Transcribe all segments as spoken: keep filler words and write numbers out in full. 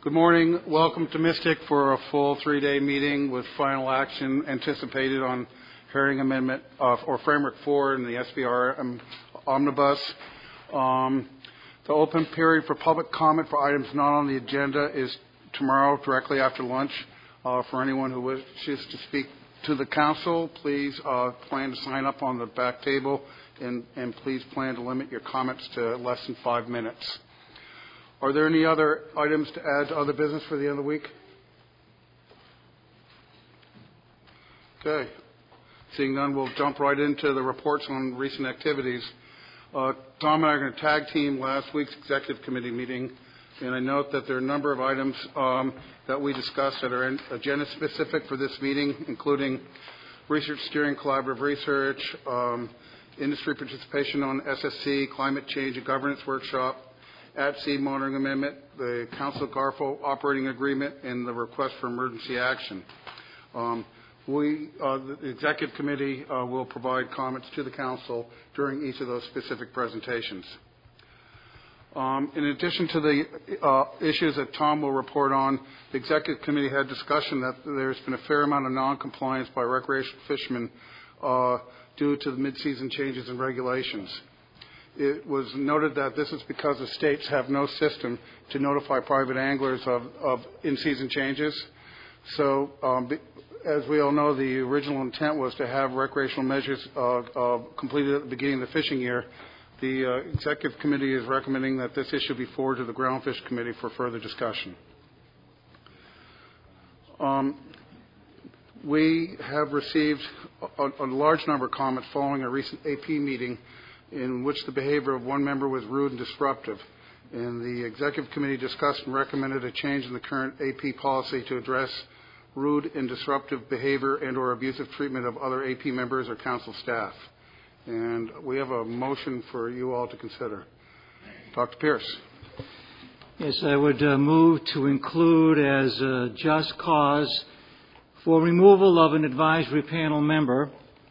Good morning. Welcome to Mystic for a full three-day meeting with final action anticipated on Hearing Amendment uh, or Framework four in the S B R um, Omnibus. Um, the open period for public comment for items not on the agenda is tomorrow, directly after lunch. Uh, for anyone who wishes to speak to the council, please uh, plan to sign up on the back table, and, and please plan to limit your comments to less than five minutes. Are there any other items to add to other business for the end of the week? Okay. Seeing none, we'll jump right into the reports on recent activities. Uh, Tom and I are going to tag team last week's executive committee meeting, and I note that there are a number of items um, that we discussed that are agenda specific for this meeting, including research steering, collaborative research, um, industry participation on S S C, climate change and governance workshop, at-sea monitoring amendment, the Council Garfo operating agreement, and the request for emergency action. Um, we, uh, the executive committee uh, will provide comments to the council during each of those specific presentations. Um, in addition to the uh, issues that Tom will report on, the executive committee had discussion that there's been a fair amount of non-compliance by recreational fishermen uh, due to the mid-season changes in regulations. It was noted that this is because the states have no system to notify private anglers of, of in-season changes. So, um, as we all know, the original intent was to have recreational measures uh, uh, completed at the beginning of the fishing year. The uh, executive committee is recommending that this issue be forwarded to the Groundfish Committee for further discussion. Um, we have received a, a large number of comments following a recent A P meeting in which the behavior of one member was rude and disruptive. And the executive committee discussed and recommended a change in the current A P policy to address rude and disruptive behavior and or abusive treatment of other A P members or council staff. And we have a motion for you all to consider. Doctor Pierce. Yes, I would uh, move to include as a just cause for removal of an advisory panel member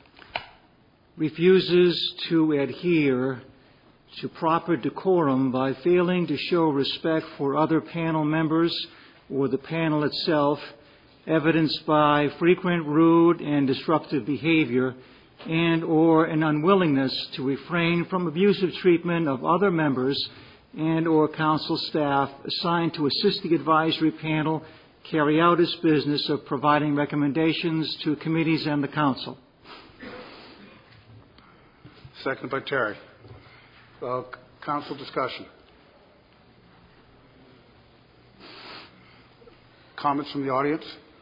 refuses to adhere to proper decorum by failing to show respect for other panel members or the panel itself, evidenced by frequent rude and disruptive behavior and or an unwillingness to refrain from abusive treatment of other members and or council staff assigned to assist the advisory panel carry out its business of providing recommendations to committees and the council. Seconded by Terry. Uh, council discussion. Comments from the audience?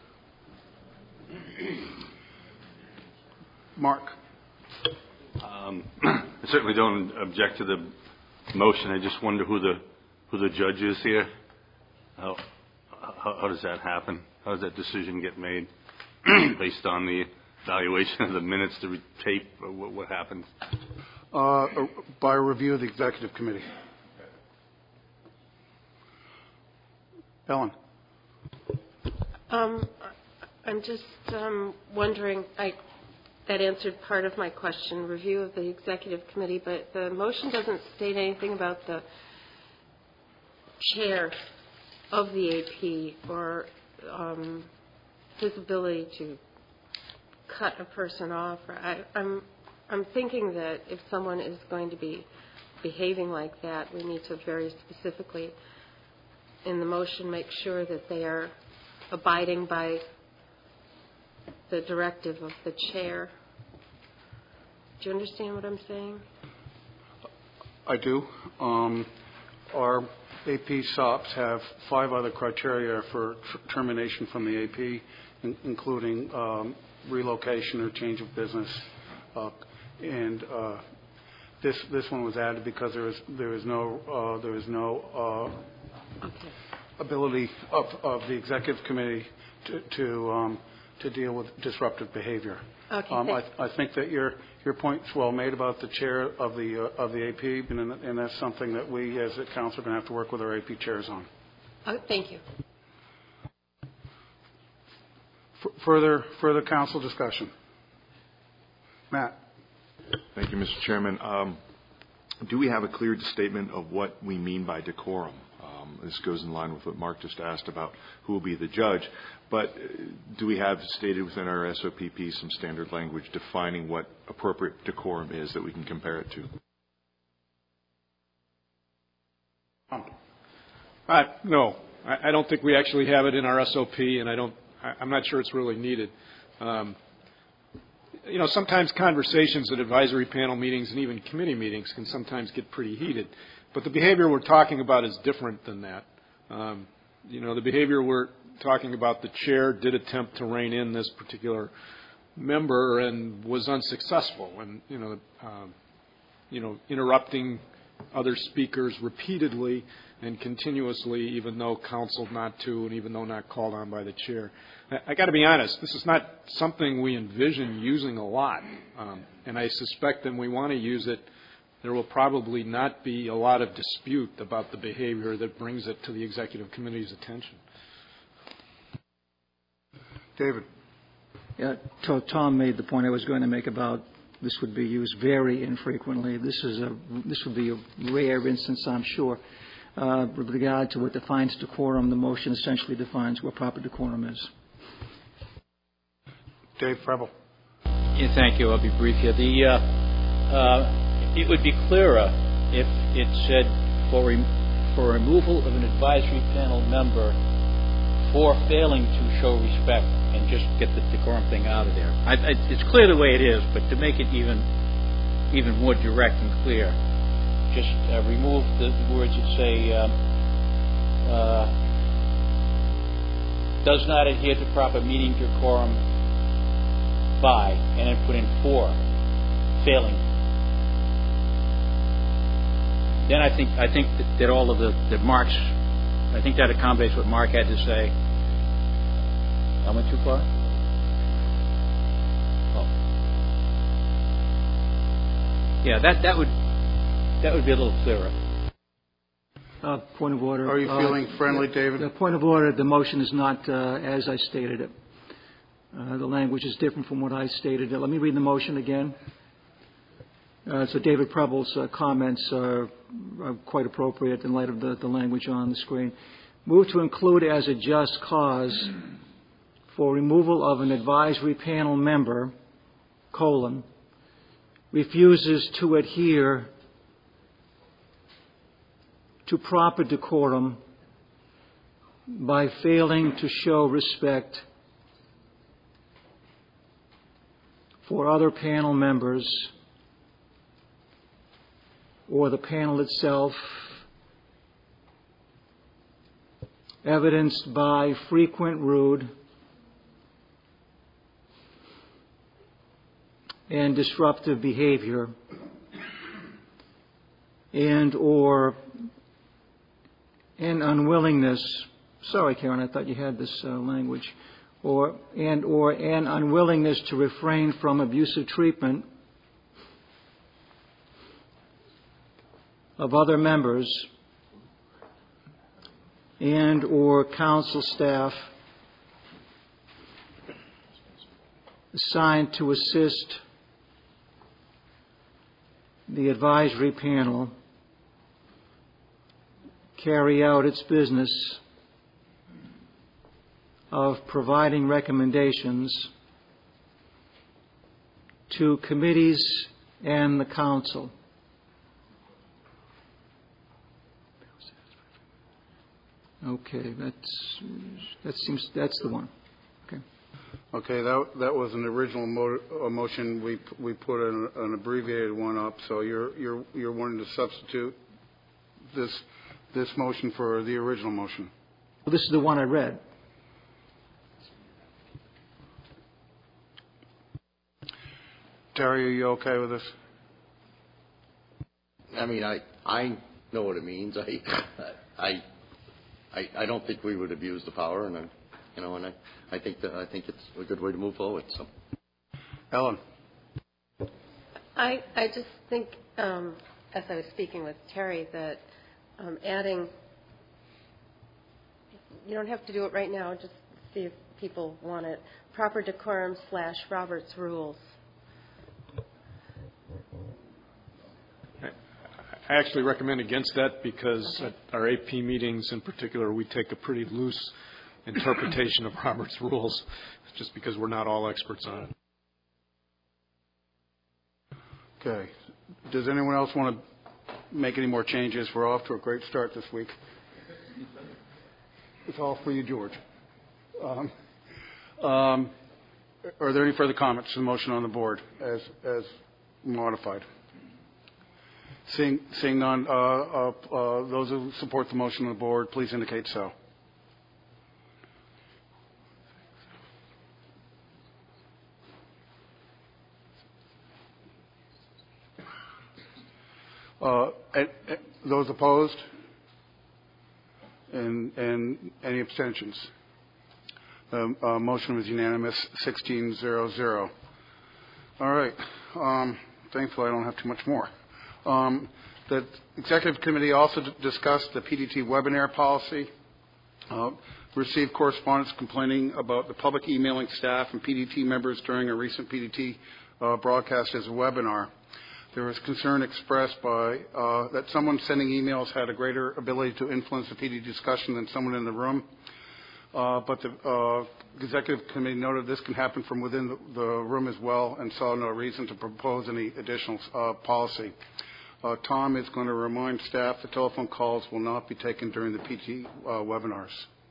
Mark. Um, I certainly don't object to the motion. I just wonder who the who the judge is here. How, how, how does that happen? How does that decision get made based on the evaluation of the minutes, the tape, or what, what happens? Uh, by review of the executive committee. Ellen. Um, I'm just um, wondering, I, that answered part of my question, review of the executive committee, but the motion doesn't state anything about the chair of the A P or um, his ability to cut a person off. Or I, I'm I'm thinking that if someone is going to be behaving like that, we need to very specifically in the motion make sure that they are abiding by the directive of the chair. Do you understand what I'm saying? I do. Um, our A P S O Ps have five other criteria for tr- termination from the A P, in- including um, relocation or change of business. Uh, and uh, this this one was added because there is there is no uh, there is no uh, okay. ability of, of the executive committee to to, um, to deal with disruptive behavior. Okay. Um, I, I think that your your point's well made about the chair of the uh, of the A P, and, and that's something that we as a council are going to have to work with our A P chairs on. Oh, thank you. F- further further council discussion. Matt. Thank you, Mister Chairman. Um, do we have a clear statement of what we mean by decorum? Um, this goes in line with what Mark just asked about who will be the judge. But uh, do we have stated within our S O P P some standard language defining what appropriate decorum is that we can compare it to? Uh, no, I, I don't think we actually have it in our S O P, and I don't. I, I'm not sure it's really needed. Um, you know, sometimes conversations at advisory panel meetings and even committee meetings can sometimes get pretty heated. But the behavior we're talking about is different than that. Um, you know, the behavior we're talking about, the chair did attempt to rein in this particular member and was unsuccessful, and you know, um, you know, interrupting other speakers repeatedly and continuously, even though counseled not to, and even though not called on by the chair. I, I got to be honest, this is not something we envision using a lot, um, and I suspect that when we want to use it, there will probably not be a lot of dispute about the behavior that brings it to the executive committee's attention. David. Yeah, Tom made the point I was going to make about this would be used very infrequently. This is a this would be a rare instance, I'm sure. Uh, with regard to what defines decorum, the motion essentially defines what proper decorum is. Dave Preble. Yeah, thank you. I'll be brief here. The uh, uh, it would be clearer if it said for re- for removal of an advisory panel member for failing to show respect, and just get the decorum thing out of there. I, I, it's clear the way it is, but to make it even even more direct and clear, just uh, remove the words that say um, uh, does not adhere to proper meeting decorum by, and then put in for failing. Then I think I think that, that all of the that Mark's I think that accommodates what Mark had to say. I went too far? Oh. Yeah, that, that would that would be a little clearer. Uh, point of order. Are you uh, feeling friendly, David? The point of order, the motion is not uh, as I stated it. Uh, the language is different from what I stated it. Let me read the motion again. Uh, so David Preble's uh, comments are, are quite appropriate in light of the, the language on the screen. Move to include as a just cause for removal of an advisory panel member, colon, refuses to adhere to proper decorum by failing to show respect for other panel members or the panel itself, evidenced by frequent rude and disruptive behavior, and or an unwillingness. Sorry, Karen, I thought you had this uh, language. Or and or an unwillingness to refrain from abusive treatment of other members and or council staff assigned to assist the advisory panel carry out its business of providing recommendations to committees and the council. Okay, that's that seems that's the one. Okay. Okay, that that was an original mo- uh, motion. We we put an, an abbreviated one up. So you're you're you're wanting to substitute this this motion for the original motion. Well, this is the one I read. Terry, are you okay with this? I mean, I I know what it means. I I I, I don't think we would abuse the power, and I, you know, and I, I think that I think it's a good way to move forward. So, Ellen, I I just think, um, as I was speaking with Terry, that um, adding, you don't have to do it right now. Just see if people want it. Proper decorum slash Robert's rules. I actually recommend against that because Okay. at our A P meetings in particular, we take a pretty loose interpretation of Robert's rules just because we're not all experts on it. Okay. Does anyone else want to make any more changes? We're off to a great start this week. It's all for you, George. Um, um, are there any further comments to the motion on the board as as modified? Seeing, seeing none, uh, uh, uh, those who support the motion on the board, please indicate so. Uh, and, and those opposed? And, and any abstentions? The uh, motion was unanimous, sixteen zero zero. All right. Um, thankfully, I don't have too much more. Um, the Executive Committee also d- discussed the P D T webinar policy. Uh, received correspondence complaining about the public emailing staff and P D T members during a recent P D T uh, broadcast as a webinar. There was concern expressed by uh, that someone sending emails had a greater ability to influence the P D T discussion than someone in the room. Uh, but the uh, Executive Committee noted this can happen from within the, the room as well and saw no reason to propose any additional uh, policy. Uh, Tom is going to remind staff that telephone calls will not be taken during the P T uh, webinars.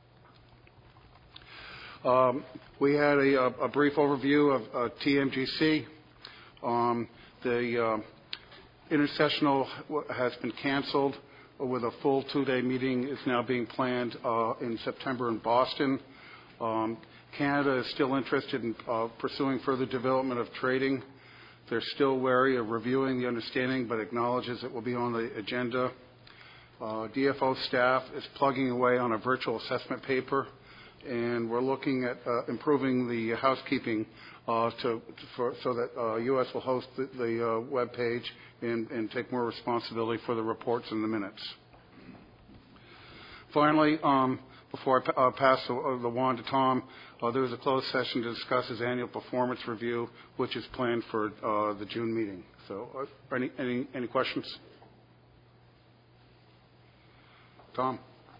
Um, we had a, a brief overview of uh, T M G C. Um, the uh, intersessional has been canceled with a full two-day meeting is now being planned uh, in September in Boston. Um, Canada is still interested in uh, pursuing further development of trading. They're still wary of reviewing the understanding, but acknowledges it will be on the agenda. Uh, D F O staff is plugging away on a virtual assessment paper, and we're looking at uh, improving the housekeeping uh, to, for, so that uh, U S will host the, the uh, web page and, and take more responsibility for the reports and the minutes. Finally, um, before I pa- uh, pass the, uh, the wand to Tom, uh, there was a closed session to discuss his annual performance review, which is planned for uh, the June meeting. So, uh, any, any any questions? Tom?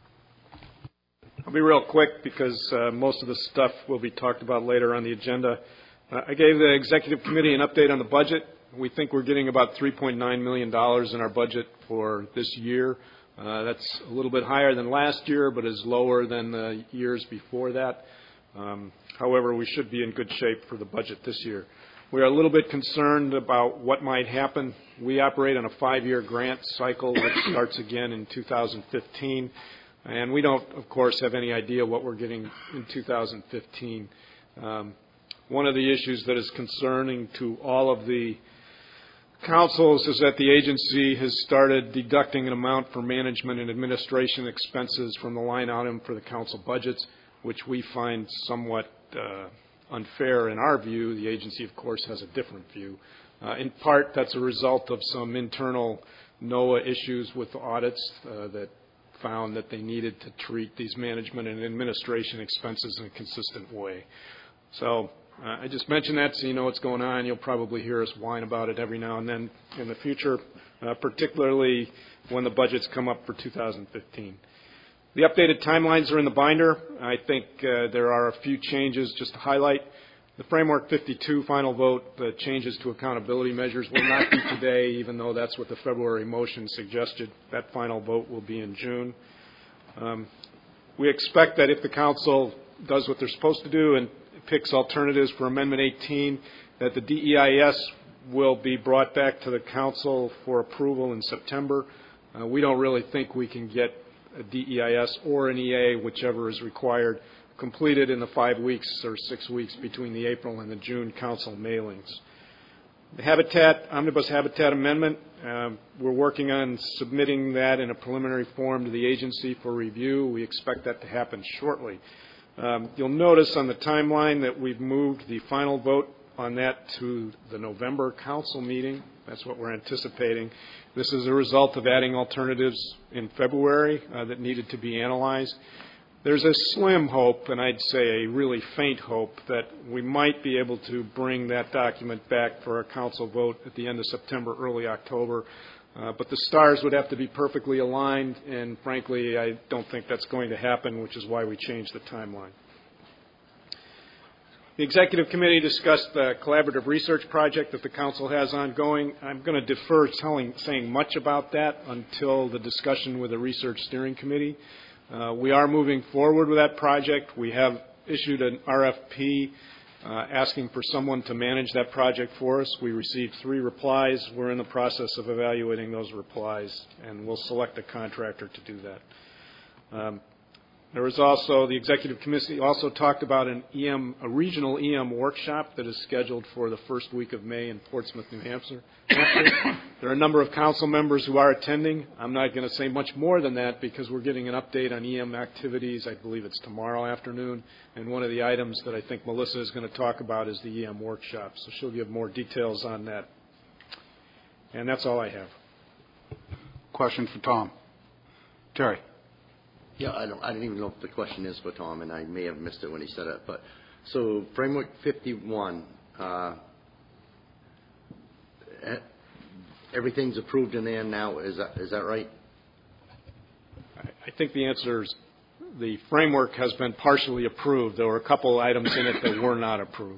I'll be real quick because uh, most of the stuff will be talked about later on the agenda. Uh, I gave the Executive Committee an update on the budget. We think we're getting about three point nine million dollars in our budget for this year. Uh, that's a little bit higher than last year, but is lower than the years before that. Um, however, we should be in good shape for the budget this year. We are a little bit concerned about what might happen. We operate on a five-year grant cycle, which starts again in two thousand fifteen. And we don't, of course, have any idea what we're getting in two thousand fifteen. Um, one of the issues that is concerning to all of the councils is that the agency has started deducting an amount for management and administration expenses from the line item for the council budgets, which we find somewhat uh, unfair in our view. The agency, of course, has a different view. Uh, in part, that's a result of some internal NOAA issues with audits uh, that found that they needed to treat these management and administration expenses in a consistent way. So uh, I just mentioned that so you know what's going on. You'll probably hear us whine about it every now and then in the future, uh, particularly when the budgets come up for two thousand fifteen. The updated timelines are in the binder. I think uh, there are a few changes just to highlight. The Framework fifty-two final vote, the changes to accountability measures, will not be today, even though that's what the February motion suggested. That final vote will be in June. Um, we expect that if the Council does what they're supposed to do and picks alternatives for Amendment eighteen, that the D E I S will be brought back to the Council for approval in September. Uh, we don't really think we can get a D E I S or an E A, whichever is required, completed in the five weeks or six weeks between the April and the June council mailings. The Habitat, Omnibus Habitat Amendment, uh, we're working on submitting that in a preliminary form to the agency for review. We expect that to happen shortly. Um, you'll notice on the timeline that we've moved the final vote on that to the November council meeting. That's what we're anticipating. This is a result of adding alternatives in February uh, that needed to be analyzed. There's a slim hope, and I'd say a really faint hope, that we might be able to bring that document back for a council vote at the end of September, early October. Uh, but the stars would have to be perfectly aligned, and frankly, I don't think that's going to happen, which is why we changed the timeline. The Executive Committee discussed the collaborative research project that the Council has ongoing. I'm going to defer telling, saying much about that until the discussion with the Research Steering Committee. Uh, we are moving forward with that project. We have issued an R F P uh, asking for someone to manage that project for us. We received three replies. We're in the process of evaluating those replies, and we'll select a contractor to do that. Um, There was also, the Executive Committee also talked about an E M, a regional E M workshop that is scheduled for the first week of May in Portsmouth, New Hampshire. There are a number of council members who are attending. I'm not going to say much more than that because we're getting an update on E M activities. I believe it's tomorrow afternoon. And one of the items that I think Melissa is going to talk about is the E M workshop. So she'll give more details on that. And that's all I have. Question for Tom. Terry. Yeah, I don't, I don't even know if the question is for Tom, and I may have missed it when he said it. But so Framework fifty-one, uh, everything's approved in there now. Is that is that right? I think the answer is the framework has been partially approved. There were a couple items in it that were not approved.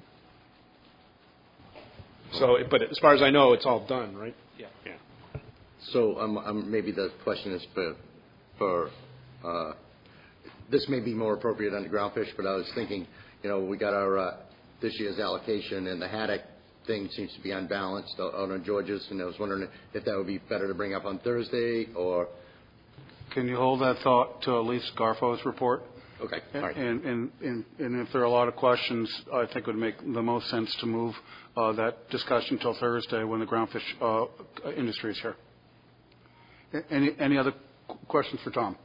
So, but as far as I know, it's all done, right? Yeah. Yeah. So um, um, maybe the question is for for. Uh, this may be more appropriate under groundfish, but I was thinking, you know, we got our uh, this year's allocation, and the haddock thing seems to be unbalanced out on George's, and I was wondering if that would be better to bring up on Thursday, or... Can you hold that thought to at least Garfo's report? Okay. All right. And, and, and, and if there are a lot of questions, I think it would make the most sense to move uh, that discussion until Thursday when the groundfish uh, industry is here. Any, any other questions for Tom?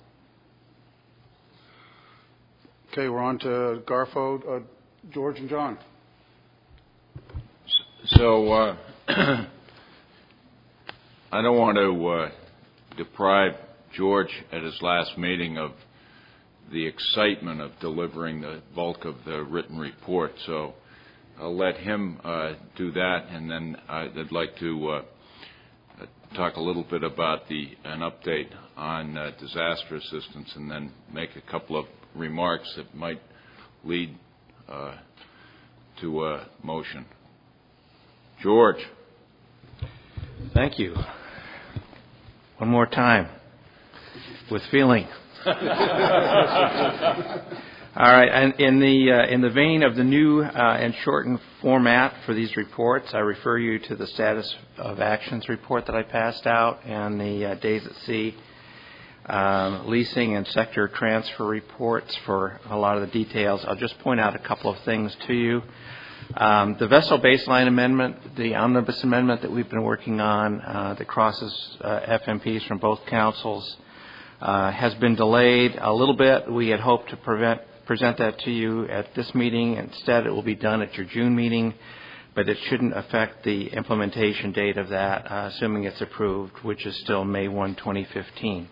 Okay, we're on to Garfo, uh, George, and John. So uh, I don't want to uh, deprive George at his last meeting of the excitement of delivering the bulk of the written report. So I'll let him uh, do that, and then I'd like to uh, talk a little bit about the an update on uh, disaster assistance, and then make a couple of remarks that might lead uh, to a motion. George. Thank you. One more time. With feeling. All right. And in the uh, in the vein of the new uh, and shortened format for these reports, I refer you to the status of actions report that I passed out and the uh, days at sea um, leasing and sector transfer reports for a lot of the details. I'll just point out a couple of things to you. Um, the vessel baseline amendment, the omnibus amendment that we've been working on uh, that crosses uh, F M Ps from both councils uh, has been delayed a little bit. We had hoped to prevent, present that to you at this meeting. Instead, it will be done at your June meeting, but it shouldn't affect the implementation date of that, uh, assuming it's approved, which is still May first, twenty fifteen.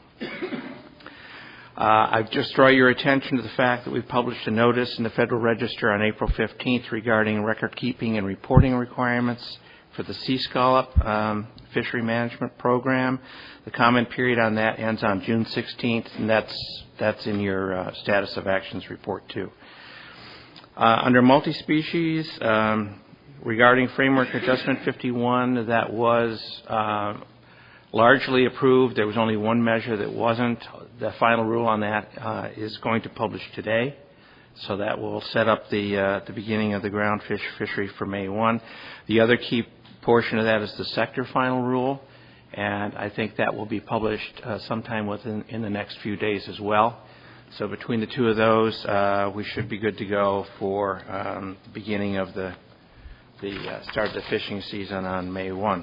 Uh, I've just draw your attention to the fact that we published a notice in the Federal Register on April fifteenth regarding record keeping and reporting requirements for the sea scallop um, fishery management program. The comment period on that ends on June sixteenth, and that's that's in your uh, status of actions report too. Uh, under multi-species, um, regarding framework adjustment fifty-one, that was uh, largely approved. There was only one measure that wasn't. The final rule on that uh, is going to publish today, so that will set up the uh, the beginning of the groundfish fishery for May first. The other key portion of that is the sector final rule, and I think that will be published uh, sometime within in the next few days as well. So between the two of those, uh, we should be good to go for um, the beginning of the the uh, start of the fishing season on May first.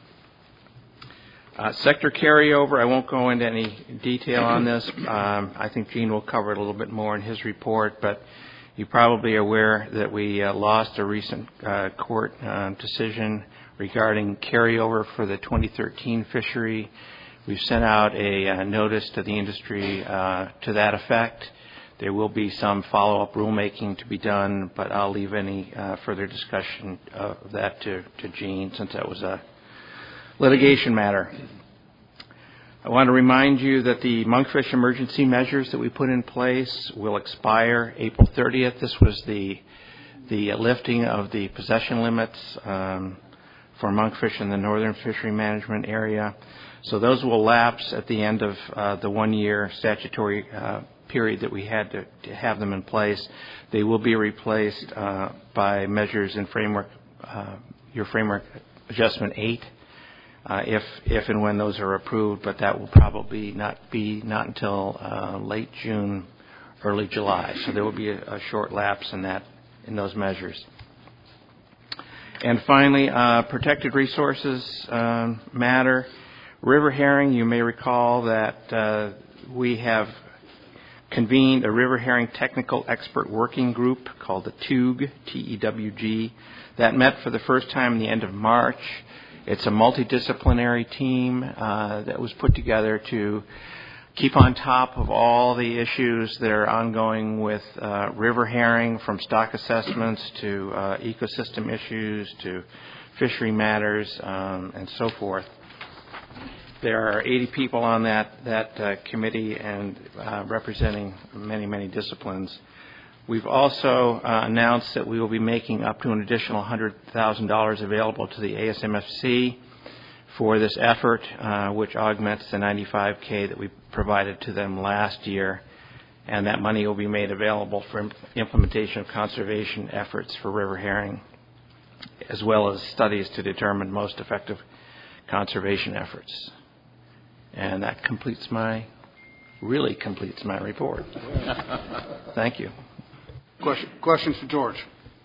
Uh, sector carryover, I won't go into any detail on this. Um, I think Gene will cover it a little bit more in his report, but you're probably aware that we uh, lost a recent uh, court uh, decision regarding carryover for the twenty thirteen fishery. We've sent out a uh, notice to the industry uh, to that effect. There will be some follow-up rulemaking to be done, but I'll leave any uh, further discussion of that to, to Gene, since that was a litigation matter. I want to remind you that the monkfish emergency measures that we put in place will expire April thirtieth. This was the the lifting of the possession limits um, for monkfish in the northern fishery management area. So those will lapse at the end of uh, the one-year statutory uh, period that we had to, to have them in place. They will be replaced uh, by measures in framework, uh, your framework adjustment eight, uh, if if and when those are approved. But that will probably not be not until uh, late June, early July. So there will be a, a short lapse in that in those measures. And finally, uh, protected resources um, matter. River herring, you may recall that uh, we have convened a river herring technical expert working group called the T U G, T E W G, that met for the first time in the end of March. It's a multidisciplinary team uh, that was put together to keep on top of all the issues that are ongoing with uh, river herring, from stock assessments to uh, ecosystem issues to fishery matters um, and so forth. There are eighty people on that that uh, committee and uh, representing many, many disciplines. We've also uh, announced that we will be making up to an additional one hundred thousand dollars available to the A S M F C for this effort, uh, which augments the ninety-five K that we provided to them last year. And that money will be made available for imp- implementation of conservation efforts for river herring, as well as studies to determine most effective conservation efforts. And that completes my, really completes my report. Thank you. Question, questions for George?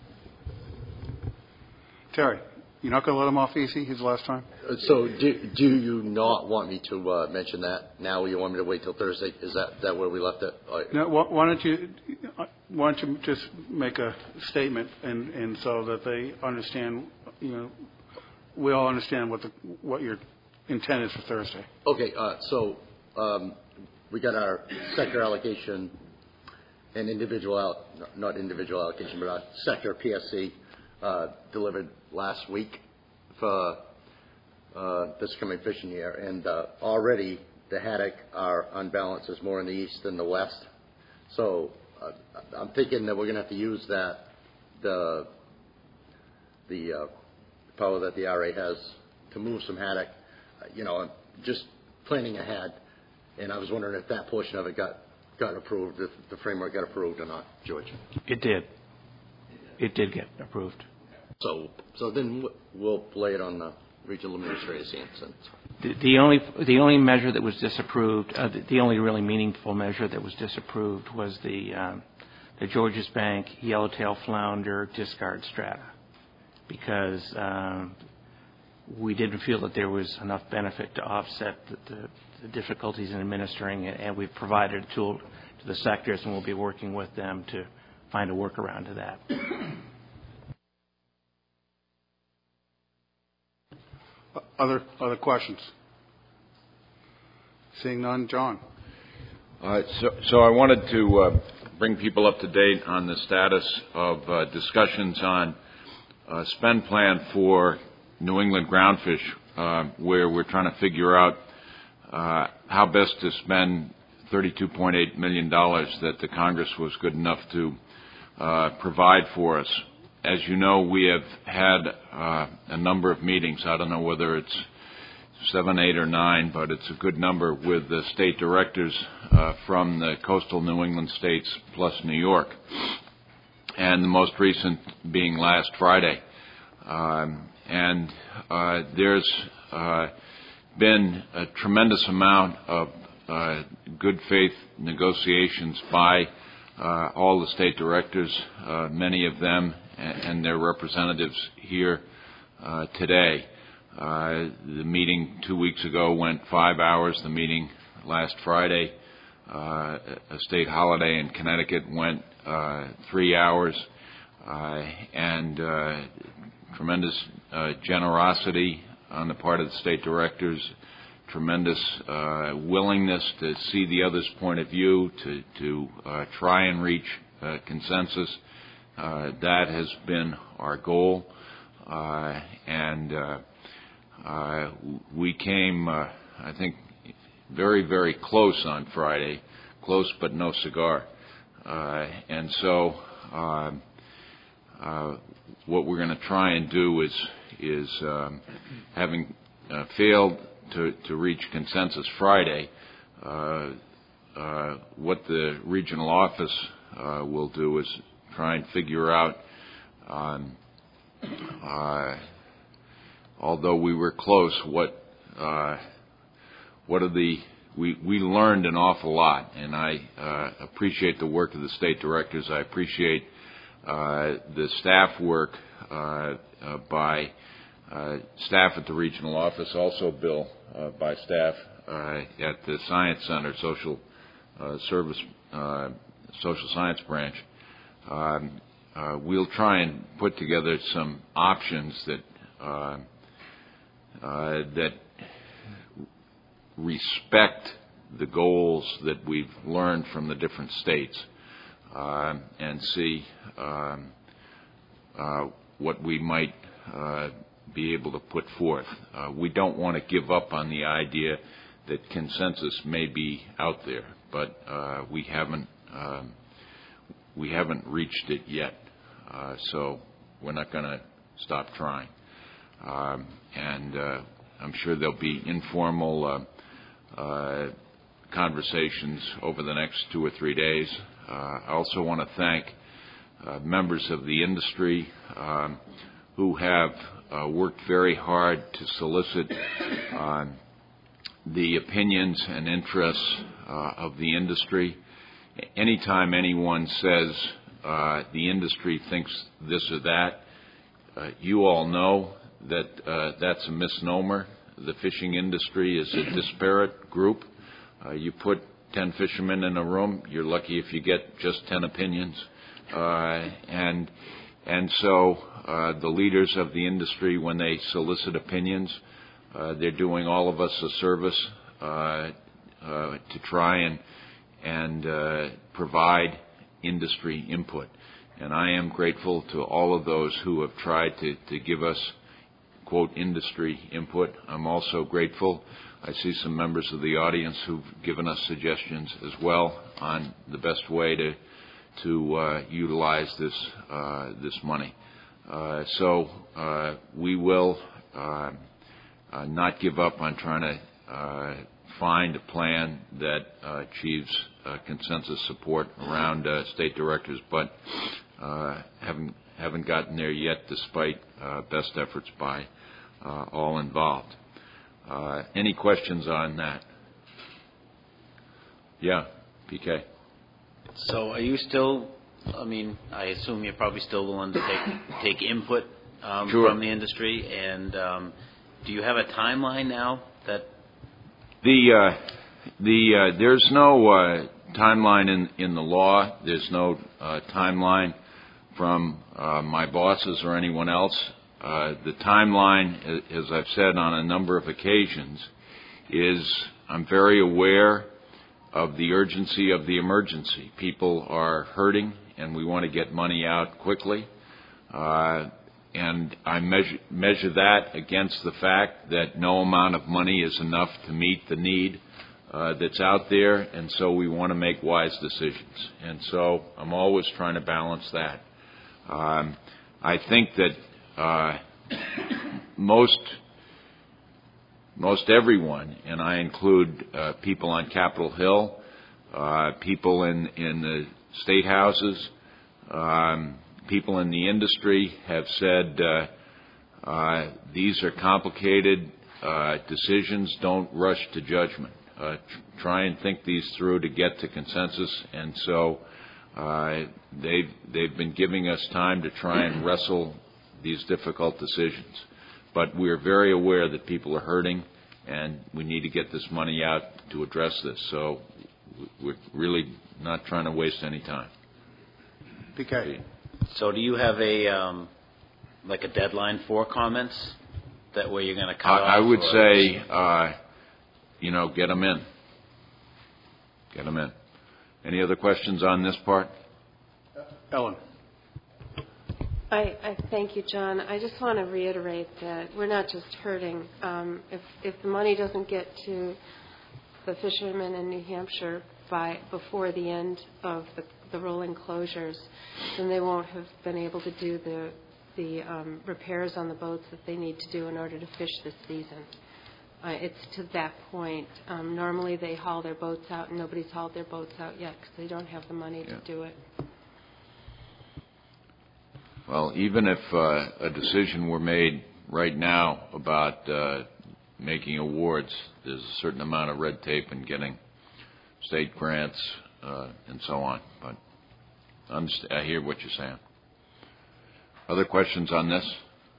Terry, you're not going to let him off easy his last time? So do, do you not want me to uh, mention that now, or you want me to wait till Thursday? Is that, that where we left it? Uh, no, why, why don't you why don't you just make a statement and, and so that they understand, you know, we all understand what the what your intent is for Thursday. Okay, uh, so um, we got our sector allocation and individual, al- not individual allocation, but our sector P S C uh, delivered last week for uh, this coming fishing year. And uh, already the haddock are unbalanced. There's more in the east than the west. So uh, I'm thinking that we're going to have to use that, the, the uh, power that the R A has to move some haddock. You know, just planning ahead, and I was wondering if that portion of it got got approved, if the framework got approved or not, George. It did. It did get approved. So, so then we'll lay it on the regional administrator's hands. The, the only the only measure that was disapproved, uh, the, the only really meaningful measure that was disapproved was the um, the Georges Bank yellowtail flounder discard strata, because um, we didn't feel that there was enough benefit to offset the, the, the difficulties in administering it, and we've provided a tool to the sectors, and we'll be working with them to find a workaround to that. Other other questions? Seeing none, John. Uh, so, so I wanted to uh, bring people up to date on the status of uh, discussions on a spend plan for New England groundfish, uh, where we're trying to figure out uh, how best to spend thirty-two point eight million dollars that the Congress was good enough to uh, provide for us. As you know, we have had uh, a number of meetings. I don't know whether it's seven, eight, or nine, but it's a good number with the state directors uh, from the coastal New England states plus New York, and the most recent being last Friday. Um, and uh, there's uh, been a tremendous amount of uh, good faith negotiations by uh, all the state directors, uh, many of them and, and their representatives here uh, today. Uh, the meeting two weeks ago went five hours. The meeting last Friday, uh, a state holiday in Connecticut, went uh, three hours. Uh, and uh, tremendous uh, generosity on the part of the state directors, tremendous uh, willingness to see the other's point of view, to, to uh, try and reach uh, consensus. Uh, that has been our goal. Uh, and uh, uh, we came, uh, I think, very, very close on Friday, close but no cigar. Uh, and so uh, uh, what we're going to try and do is, is um, having uh, failed to, to reach consensus Friday, uh, uh, what the regional office uh, will do is try and figure out, um, uh, although we were close, what uh, what are the we we learned an awful lot, and I uh, appreciate the work of the state directors. I appreciate uh, the staff work uh, uh, by uh, staff at the regional office, also Bill uh, by staff uh, at the Science Center, Social uh, Service, uh, Social Science Branch. Um, uh, we'll try and put together some options that uh, uh, that respect the goals that we've learned from the different states, uh, and see um, uh, what we might uh, be able to put forth. Uh, we don't want to give up on the idea that consensus may be out there, but uh, we haven't um, we haven't reached it yet. Uh, so we're not going to stop trying. Um, and uh, I'm sure there'll be informal uh, Uh, conversations over the next two or three days. Uh, I also want to thank uh, members of the industry um, who have uh, worked very hard to solicit uh, the opinions and interests uh, of the industry. Anytime anyone says uh, the industry thinks this or that, uh, you all know that uh, that's a misnomer. The fishing industry is a disparate group. Uh, you put ten fishermen in a room, you're lucky if you get just ten opinions. Uh, and and so uh, the leaders of the industry, when they solicit opinions, uh, they're doing all of us a service uh, uh, to try and and uh, provide industry input. And I am grateful to all of those who have tried to, to give us, quote, industry input. I'm also grateful. I see some members of the audience who've given us suggestions as well on the best way to to uh, utilize this uh, this money. Uh, so uh, we will uh, uh, not give up on trying to uh, find a plan that uh, achieves uh, consensus support around uh, state directors, but uh, haven't haven't gotten there yet, despite uh, best efforts by Uh, all involved. Uh, any questions on that? Yeah, P K. So are you still, I mean, I assume you're probably still willing to take, take input um, sure. from the industry, and um, do you have a timeline now that? The, uh, the, uh, there's no uh, timeline in, in the law. There's no uh, timeline from uh, my bosses or anyone else. Uh, the timeline, as I've said on a number of occasions, is I'm very aware of the urgency of the emergency. People are hurting, and we want to get money out quickly. Uh, and I measure, measure that against the fact that no amount of money is enough to meet the need uh, that's out there, and so we want to make wise decisions. And so I'm always trying to balance that. Um, I think that Uh, most most everyone, and I include uh, people on Capitol Hill, uh, people in, in the state houses, um, people in the industry have said uh, uh, these are complicated uh, decisions. Don't rush to judgment. Uh, tr- try and think these through to get to consensus. And so uh, they've they've been giving us time to try and wrestle these difficult decisions. But we're very aware that people are hurting, and we need to get this money out to address this. So we're really not trying to waste any time. P K. So do you have a, um, like a deadline for comments? That way you're going to cut I, off? I would or? say, uh, you know, get them in. Get them in. Any other questions on this part? Ellen. I, I thank you, John. I just want to reiterate that we're not just hurting. Um, if, if the money doesn't get to the fishermen in New Hampshire by before the end of the, the rolling closures, then they won't have been able to do the the um, repairs on the boats that they need to do in order to fish this season. Uh, it's to that point. Um, normally they haul their boats out, and nobody's hauled their boats out yet because they don't have the money Yeah. to do it. Well, even if uh, a decision were made right now about uh, making awards, there's a certain amount of red tape in getting state grants uh, and so on. But I, understand, I hear what you're saying. Other questions on this?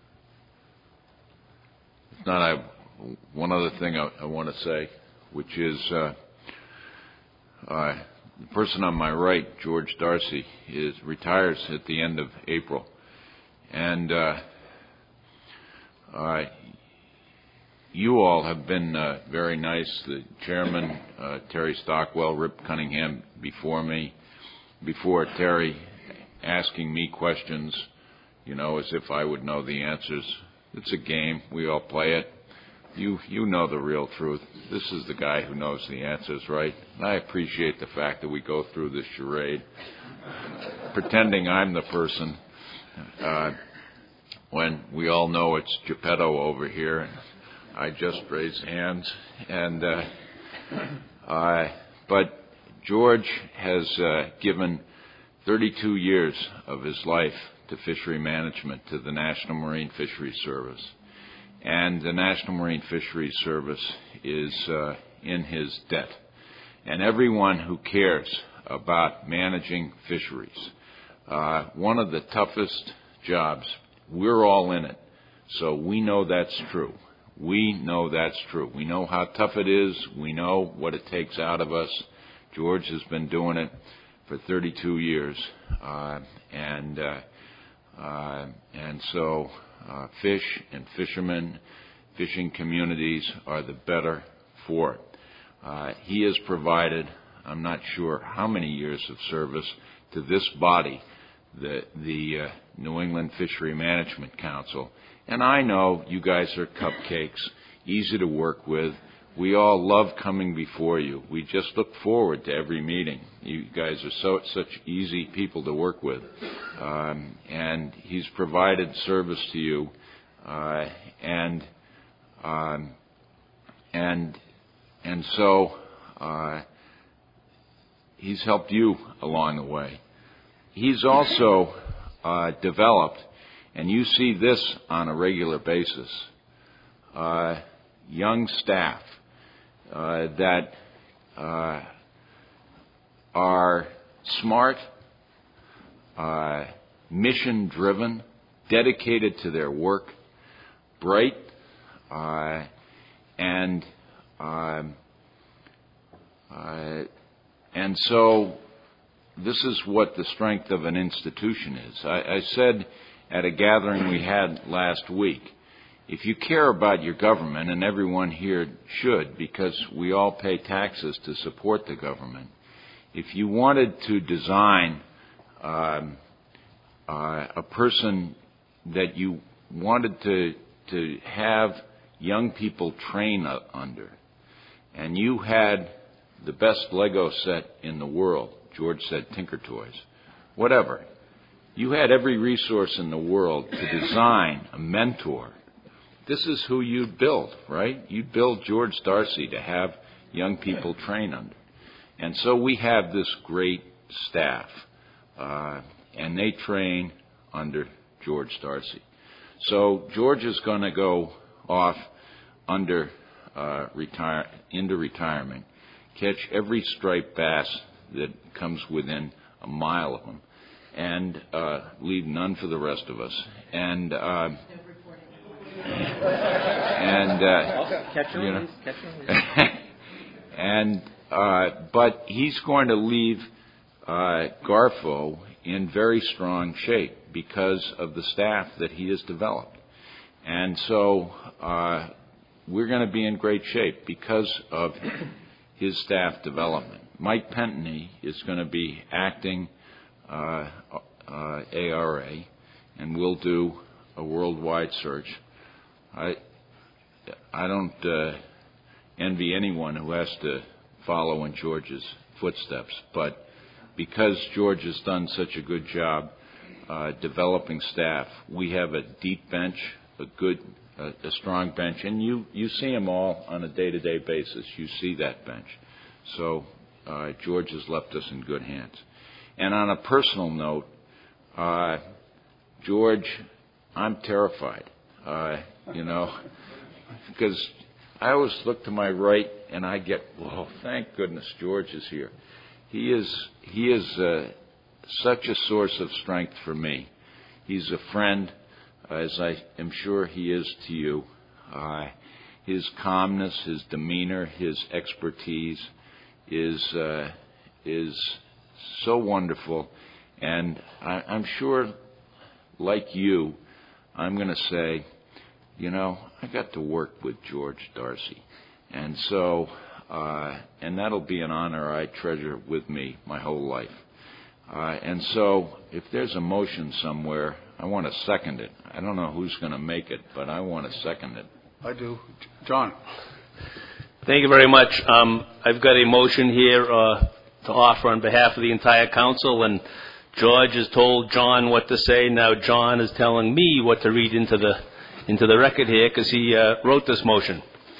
If not, I one other thing I, I want to say, which is uh, uh, the person on my right, George Darcy, is retires at the end of April, and uh, uh, you all have been uh, very nice. The chairman, uh, Terry Stockwell, Rip Cunningham before me, before Terry, asking me questions, you know, as if I would know the answers. It's a game. We all play it. You you know the real truth. This is the guy who knows the answers, right? And I appreciate the fact that we go through this charade, pretending I'm the person, uh, when we all know it's Geppetto over here, and I just raise hands. And uh, uh, but George has uh, given thirty-two years of his life to fishery management, to the National Marine Fisheries Service. And the National Marine Fisheries Service is uh, in his debt. And everyone who cares about managing fisheries, uh, one of the toughest jobs, we're all in it. So we know that's true. We know that's true. We know how tough it is. We know what it takes out of us. George has been doing it for thirty-two years. Uh, and uh, uh, and so uh, fish and fishermen, fishing communities are the better for it. Uh, he has provided, I'm not sure how many years of service to this body, the, the uh, New England Fishery Management Council. And I know you guys are cupcakes, easy to work with. We all love coming before you. We just look forward to every meeting. You guys are so such easy people to work with. Um, and he's provided service to you. Uh, and um, and and so uh, he's helped you along the way. He's also uh, developed, and you see this on a regular basis, uh, young staff uh, that uh, are smart, uh, mission-driven, dedicated to their work, bright, uh, and um, uh, and so this is what the strength of an institution is. I, I said at a gathering we had last week, if you care about your government, and everyone here should, because we all pay taxes to support the government, if you wanted to design um, uh, a person that you wanted to to have young people train under, and you had the best Lego set in the world, George said Tinker Toys, whatever, you had every resource in the world to design a mentor. This is who you'd build, right? You'd build George Darcy to have young people train under. And so we have this great staff, uh, and they train under George Darcy. So George is going to go off under uh, retire into retirement, catch every striped bass that comes within a mile of him, and uh, leave none for the rest of us. And uh, and uh, Catch you know, release, catch release. and uh, but he's going to leave uh, Garfo in very strong shape because of the staff that he has developed. And so uh, we're going to be in great shape because of his staff development. Mike Pentney is going to be acting uh, uh, A R A, and we'll do a worldwide search. I I don't uh, envy anyone who has to follow in George's footsteps. But because George has done such a good job uh, developing staff, we have a deep bench, a good, a, a strong bench, and you, you see them all on a day-to-day basis. You see that bench. So uh, George has left us in good hands. And on a personal note, uh, George, I'm terrified, uh, you know, because I always look to my right and I get, well, thank goodness George is here. He is, he is uh, such a source of strength for me. He's a friend, as I am sure he is to you. Uh, his calmness, his demeanor, his expertise is uh, is so wonderful. And I, I'm sure, like you, I'm going to say, you know, I got to work with George Darcy. And so, uh, and that'll be an honor I treasure with me my whole life. Uh, and so, if there's a motion somewhere, I want to second it. I don't know who's going to make it, but I want to second it. I do. John. Thank you very much. Um, I've got a motion here uh, to offer on behalf of the entire council, and George has told John what to say. Now John is telling me what to read into the into the record here because he uh, wrote this motion.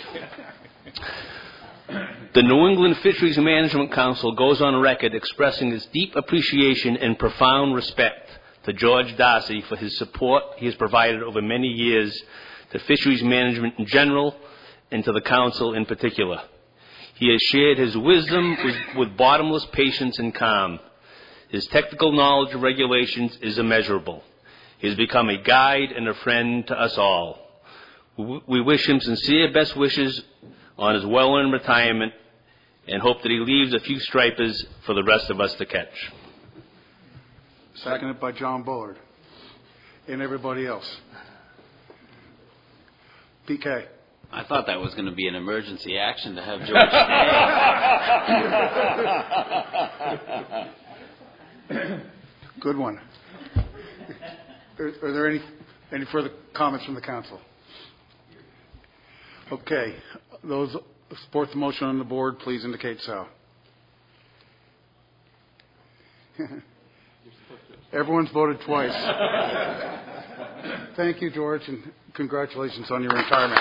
The New England Fisheries Management Council goes on record expressing its deep appreciation and profound respect to George Darcy for his support he has provided over many years to fisheries management in general and to the council in particular. He has shared his wisdom with, with bottomless patience and calm. His technical knowledge of regulations is immeasurable. He has become a guide and a friend to us all. We wish him sincere best wishes on his well-earned retirement and hope that he leaves a few stripers for the rest of us to catch. Seconded by John Bullard and everybody else. P K. I thought that was going to be an emergency action to have George stay. Good one. Are, are there any any further comments from the council? Okay. Those who support the motion on the board, please indicate so. Everyone's voted twice. Thank you, George, and congratulations on your retirement.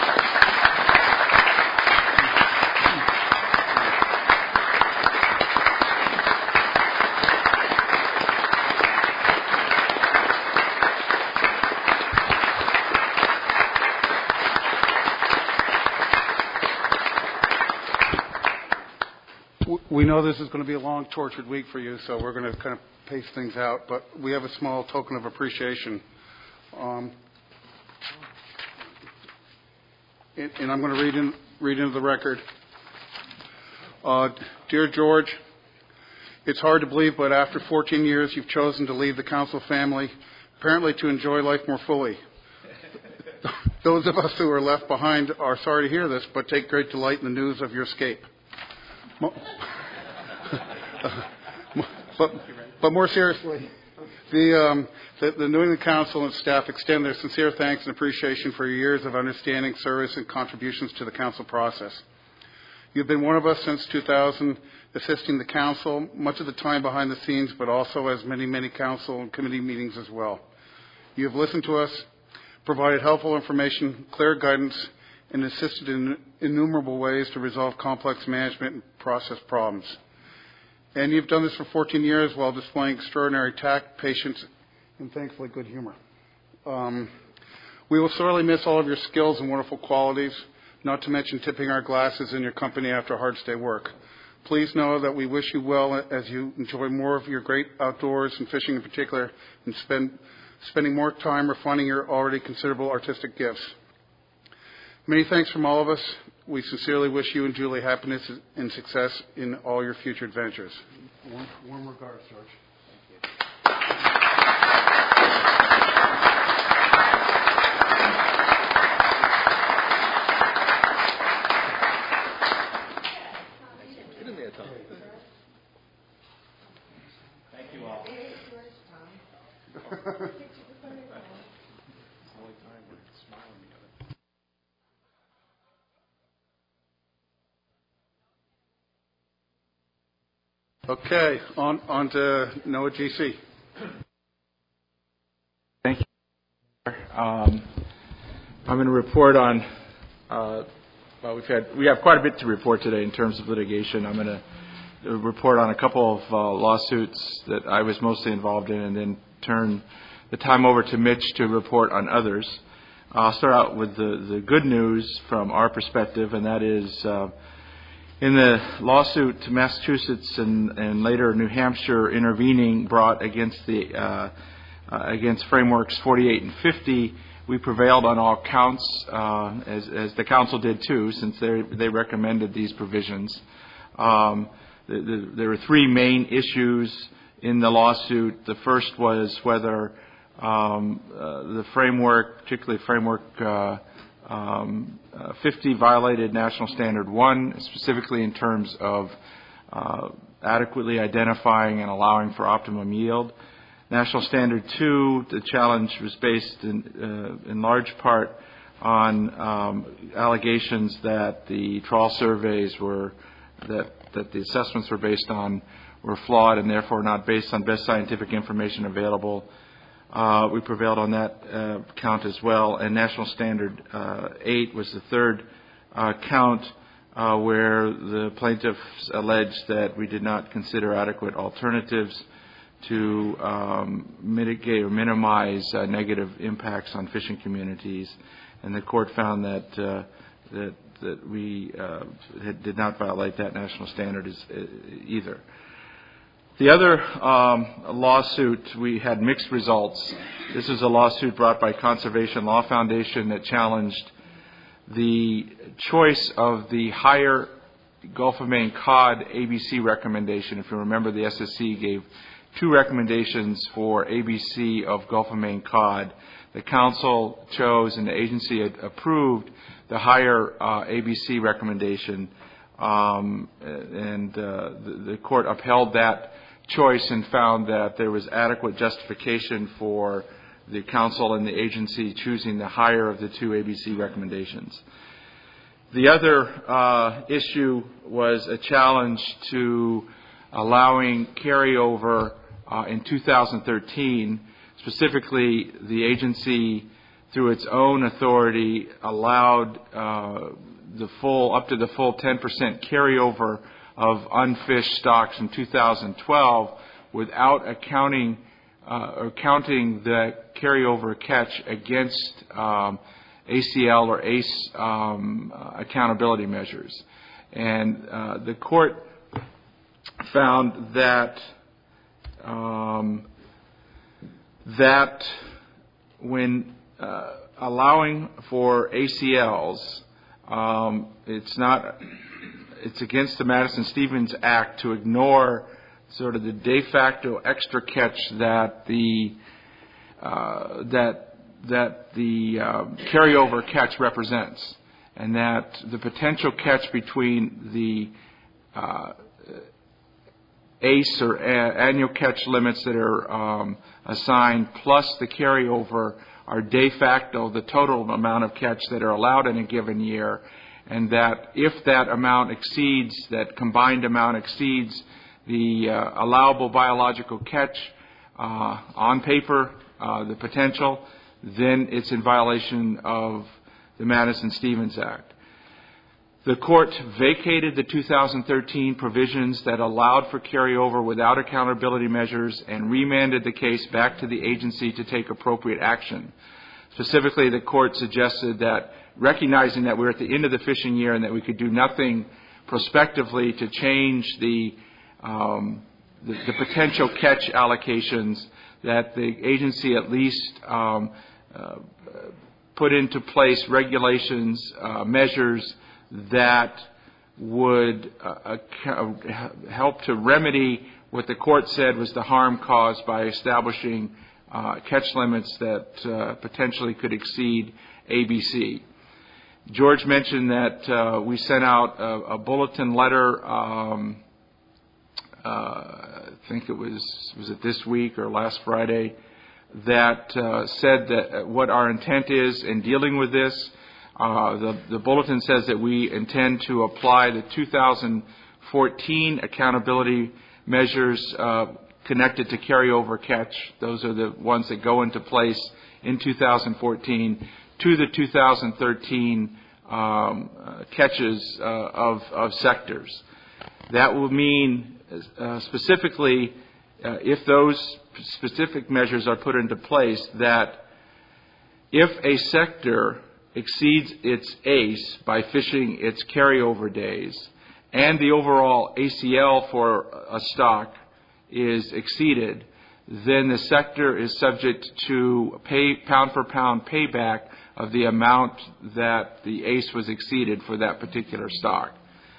We know this is going to be a long, tortured week for you, so we're going to kind of pace things out. But we have a small token of appreciation. Um, and, and I'm going to read, in, read into the record. Uh, Dear George, it's hard to believe, but after fourteen years, you've chosen to leave the council family, apparently to enjoy life more fully. Those of us who are left behind are sorry to hear this, but take great delight in the news of your escape. Mo- but, but more seriously, the, um, the, the New England Council and staff extend their sincere thanks and appreciation for your years of understanding, service, and contributions to the council process. You've been one of us since two thousand, assisting the council, much of the time behind the scenes, but also as many, many council and committee meetings as well. You have listened to us, provided helpful information, clear guidance, and assisted in innumerable ways to resolve complex management and process problems. And you've done this for fourteen years while displaying extraordinary tact, patience, and thankfully good humor. Um, we will sorely miss all of your skills and wonderful qualities, not to mention tipping our glasses in your company after a hard day's work. Please know that we wish you well as you enjoy more of your great outdoors and fishing in particular, and spend spending more time refining your already considerable artistic gifts. Many thanks from all of us. We sincerely wish you and Julie happiness and success in all your future adventures. Warm, warm regards, George. Get in there, Tom. Thank you all. Okay, on, on to NOAA G C. Thank you. Um, I'm going to report on, uh, well, we've had, we have quite a bit to report today in terms of litigation. I'm going to report on a couple of uh, lawsuits that I was mostly involved in and then turn the time over to Mitch to report on others. I'll start out with the, the good news from our perspective, and that is uh, in the lawsuit to Massachusetts and, and later New Hampshire intervening brought against the uh, uh, against frameworks forty-eight and fifty, we prevailed on all counts, uh, as, as the council did too, since they they recommended these provisions. Um, the, the, there were three main issues in the lawsuit. The first was whether um, uh, the framework, particularly framework uh, Um, uh, fifty violated National Standard one, specifically in terms of uh, adequately identifying and allowing for optimum yield. National Standard two, the challenge was based in, uh, in large part on um, allegations that the trawl surveys were, that, that the assessments were based on were flawed and therefore not based on best scientific information available. Uh, we prevailed on that uh, count as well. And National Standard uh, eight was the third uh, count uh, where the plaintiffs alleged that we did not consider adequate alternatives to um, mitigate or minimize uh, negative impacts on fishing communities. And the court found that uh, that, that we uh, had, did not violate that national standard as, uh, either. The other um, lawsuit, we had mixed results. This is a lawsuit brought by Conservation Law Foundation that challenged the choice of the higher Gulf of Maine cod A B C recommendation. If you remember, the S S C gave two recommendations for A B C of Gulf of Maine cod. The council chose and the agency had approved the higher uh, A B C recommendation, um, and uh, the, the court upheld that choice and found that there was adequate justification for the council and the agency choosing the higher of the two A B C recommendations. The other uh, issue was a challenge to allowing carryover uh, in two thousand thirteen. Specifically, the agency, through its own authority, allowed uh, the full, up to the full ten percent carryover of unfished stocks in two thousand twelve without accounting uh, or counting the carryover catch against um, A C L or A C E um, uh, accountability measures. And uh, the court found that um, that when uh, allowing for A C Ls, um, it's not it's against the Madison-Stevens Act to ignore sort of the de facto extra catch that the uh, that that the uh, carryover catch represents, and that the potential catch between the uh, A C E or a- annual catch limits that are um, assigned plus the carryover are de facto the total amount of catch that are allowed in a given year, and that if that amount exceeds, that combined amount exceeds the uh, allowable biological catch uh, on paper, uh, the potential, then it's in violation of the Madison-Stevens Act. The court vacated the two thousand thirteen provisions that allowed for carryover without accountability measures and remanded the case back to the agency to take appropriate action. Specifically, the court suggested that, recognizing that we're at the end of the fishing year and that we could do nothing prospectively to change the, um, the, the potential catch allocations, that the agency at least um, uh, put into place regulations, uh, measures that would uh, uh, help to remedy what the court said was the harm caused by establishing uh, catch limits that uh, potentially could exceed A B C. George mentioned that uh, we sent out a, a bulletin letter, um, uh, I think it was, was it this week or last Friday, that uh, said that what our intent is in dealing with this. Uh, the, the bulletin says that we intend to apply the two thousand fourteen accountability measures uh, connected to carryover catch. Those are the ones that go into place in two thousand fourteen to the two thousand thirteen um, uh, catches uh, of, of sectors. That will mean uh, specifically, uh, if those specific measures are put into place, that if a sector exceeds its A C E by fishing its carryover days, and the overall A C L for a stock is exceeded, then the sector is subject to pay pound for pound payback of the amount that the A C E was exceeded for that particular stock.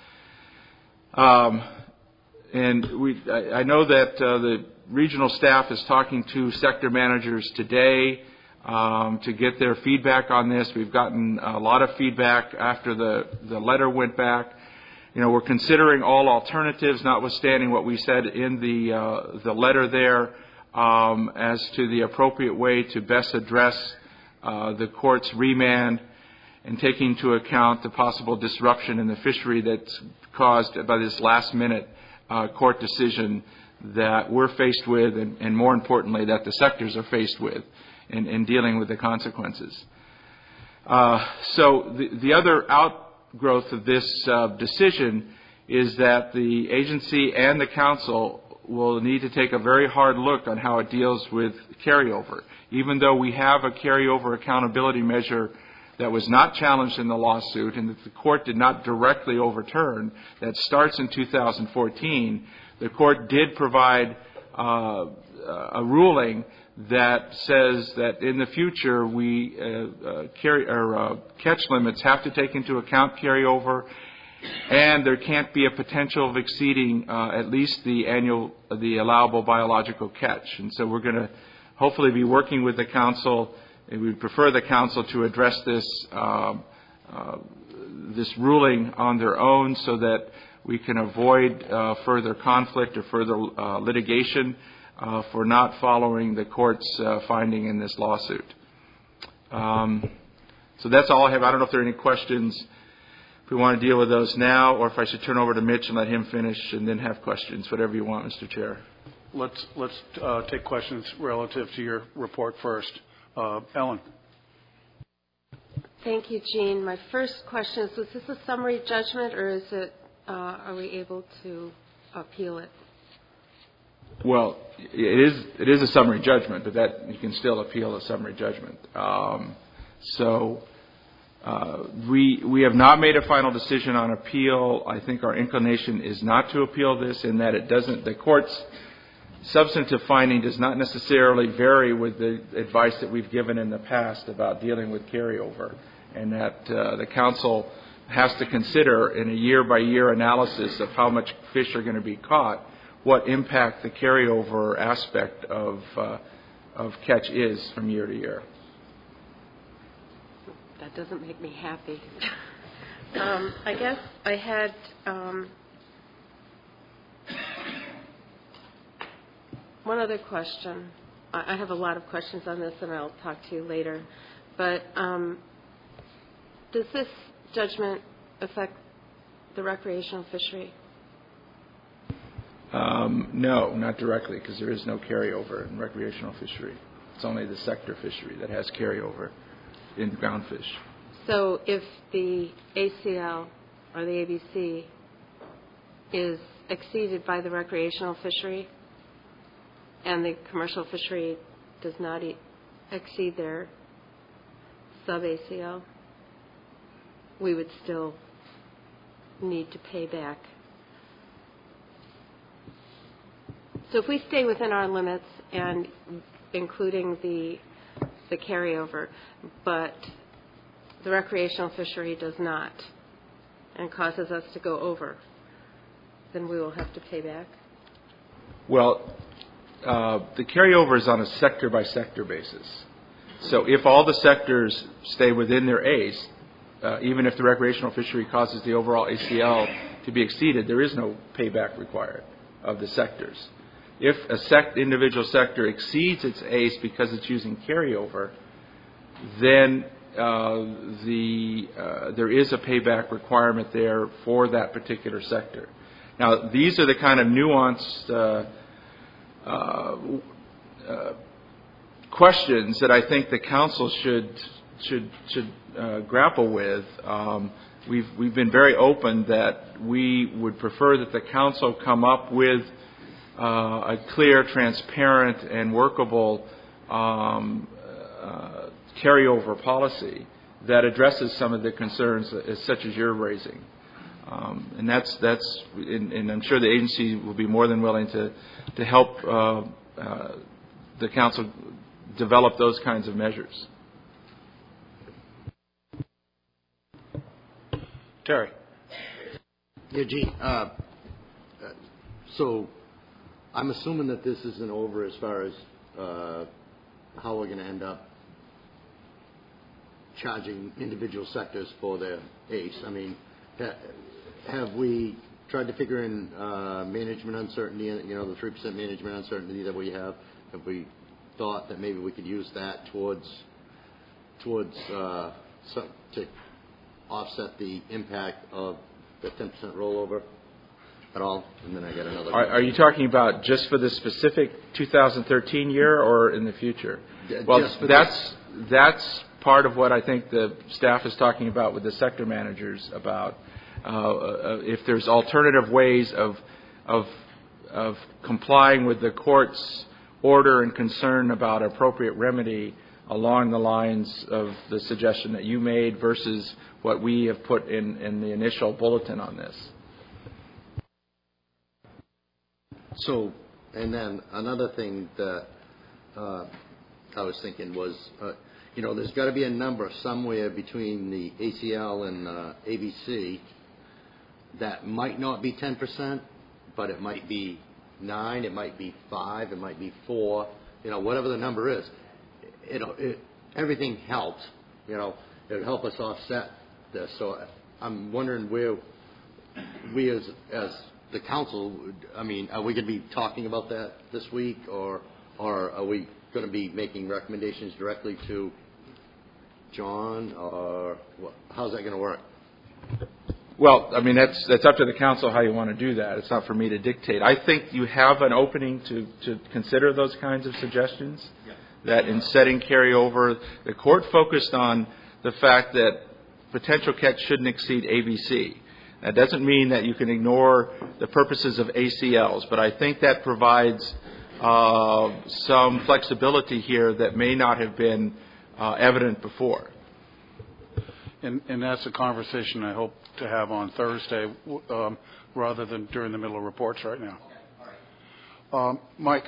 Um, and we, I, I know that uh, the regional staff is talking to sector managers today um, to get their feedback on this. We've gotten a lot of feedback after the, the letter went back. You know, we're considering all alternatives, notwithstanding what we said in the uh, the letter there, um, as to the appropriate way to best address uh, the court's remand, and taking into account the possible disruption in the fishery that's caused by this last-minute uh, court decision that we're faced with, and, and more importantly, that the sectors are faced with in, in dealing with the consequences. Uh, so the, the other outgrowth of this uh, decision is that the agency and the council will need to take a very hard look on how it deals with carryover. Even though we have a carryover accountability measure that was not challenged in the lawsuit and that the court did not directly overturn, that starts in two thousand fourteen, the court did provide uh, a ruling that says that in the future we uh, uh, carry or uh, catch limits have to take into account carryover, and there can't be a potential of exceeding uh, at least the annual the allowable biological catch. And so we're going to hopefully be working with the council. And we prefer the council to address this uh, uh, this ruling on their own, so that we can avoid uh, further conflict or further uh, litigation uh, for not following the court's uh, finding in this lawsuit. Um, so that's all I have. I don't know if there are any questions. If we want to deal with those now, or if I should turn over to Mitch and let him finish and then have questions, whatever you want, Mister Chair. Let's let's uh, take questions relative to your report first. Uh, Ellen. Thank you, Gene. My first question is, was this a summary judgment, or is it, uh, are we able to appeal it? Well, it is it is a summary judgment, but that you can still appeal a summary judgment. Um, so uh, we we have not made a final decision on appeal. I think our inclination is not to appeal this, in that it doesn't, the court's substantive finding does not necessarily vary with the advice that we've given in the past about dealing with carryover, and that uh, the council has to consider in a year-by-year analysis of how much fish are going to be caught, what impact the carryover aspect of uh, of catch is from year to year. That doesn't make me happy. um, I guess I had... Um, One other question. I have a lot of questions on this, and I'll talk to you later. But um, does this judgment affect the recreational fishery? Um, no, not directly, because there is no carryover in recreational fishery. It's only the sector fishery that has carryover in groundfish. So if the A C L or the A B C is exceeded by the recreational fishery, and the commercial fishery does not e- exceed their sub-A C L, we would still need to pay back. So if we stay within our limits, and including the the carryover, but the recreational fishery does not and causes us to go over, then we will have to pay back? Well, Uh, the carryover is on a sector-by-sector basis. So if all the sectors stay within their A C E, uh, even if the recreational fishery causes the overall A C L to be exceeded, there is no payback required of the sectors. If a sect, individual sector exceeds its A C E because it's using carryover, then uh, the uh, there is a payback requirement there for that particular sector. Now, these are the kind of nuanced uh, uh, uh, questions that I think the council should should should uh, grapple with. Um, we've we've been very open that we would prefer that the council come up with uh, a clear, transparent, and workable um, uh, carryover policy that addresses some of the concerns uh, such as you're raising. Um, and that's that's, and, and I'm sure the agency will be more than willing to to help uh, uh, the council develop those kinds of measures. Terry. Yeah, Gene. Uh, so I'm assuming that this isn't over as far as uh, how we're going to end up charging individual sectors for their A C E. I mean, ha- have we tried to figure in uh, management uncertainty, you know, the three percent management uncertainty that we have? Have we thought that maybe we could use that towards towards uh, some, to offset the impact of the ten percent rollover at all? And then I got another. Are, are you talking about just for the specific two thousand thirteen year or in the future? D- well, this. that's that's part of what I think the staff is talking about with the sector managers about uh, uh, if there's alternative ways of of of complying with the court's order and concern about appropriate remedy along the lines of the suggestion that you made versus what we have put in, in the initial bulletin on this. So, and then another thing that uh, I was thinking was, uh, you know, there's got to be a number somewhere between the A C L and uh, A B C that might not be ten percent, but it might be nine, it might be five, it might be four, you know, whatever the number is. It, it, everything helps, you know, it would help us offset this. So I'm wondering where we as, as the council, I mean, are we going to be talking about that this week, or, or are we going to be making recommendations directly to John, or what, how's that going to work? Well, I mean, that's that's up to the council how you want to do that. It's not for me to dictate. I think you have an opening to, to consider those kinds of suggestions, yeah. That in setting carryover, the court focused on the fact that potential catch shouldn't exceed A B C. That doesn't mean that you can ignore the purposes of A C Ls, but I think that provides uh, some flexibility here that may not have been uh, evident before. And, and that's a conversation I hope to have on Thursday um, rather than during the middle of reports right now. Um, Mike.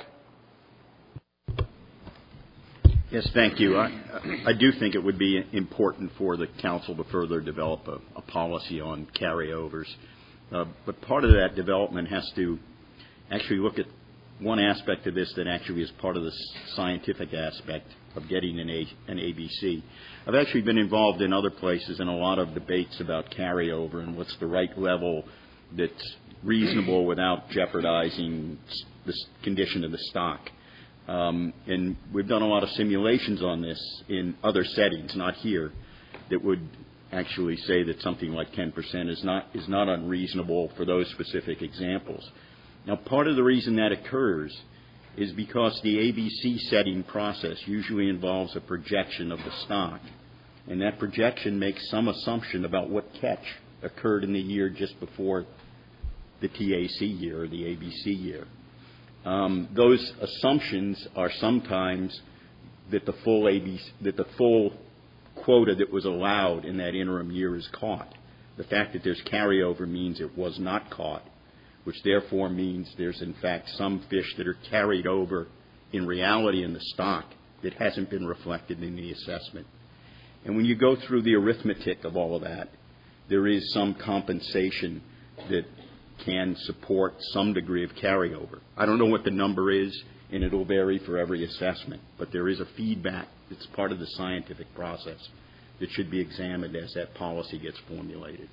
Yes, thank you. I, I do think it would be important for the council to further develop a, a policy on carryovers. Uh, but part of that development has to actually look at one aspect of this that actually is part of the scientific aspect of getting an, a, an A B C. I've actually been involved in other places in a lot of debates about carryover and what's the right level that's reasonable without jeopardizing the condition of the stock. Um, and we've done a lot of simulations on this in other settings, not here, that would actually say that something like ten percent is not is not unreasonable for those specific examples. Now, part of the reason that occurs is because the A B C setting process usually involves a projection of the stock, and that projection makes some assumption about what catch occurred in the year just before the T A C year or the A B C year. Um, those assumptions are sometimes that the full A B C, that the full quota that was allowed in that interim year is caught. The fact that there's carryover means it was not caught, which therefore means there's in fact some fish that are carried over in reality in the stock that hasn't been reflected in the assessment. And when you go through the arithmetic of all of that, there is some compensation that can support some degree of carryover. I don't know what the number is, and it'll vary for every assessment, but there is a feedback that's part of the scientific process that should be examined as that policy gets formulated.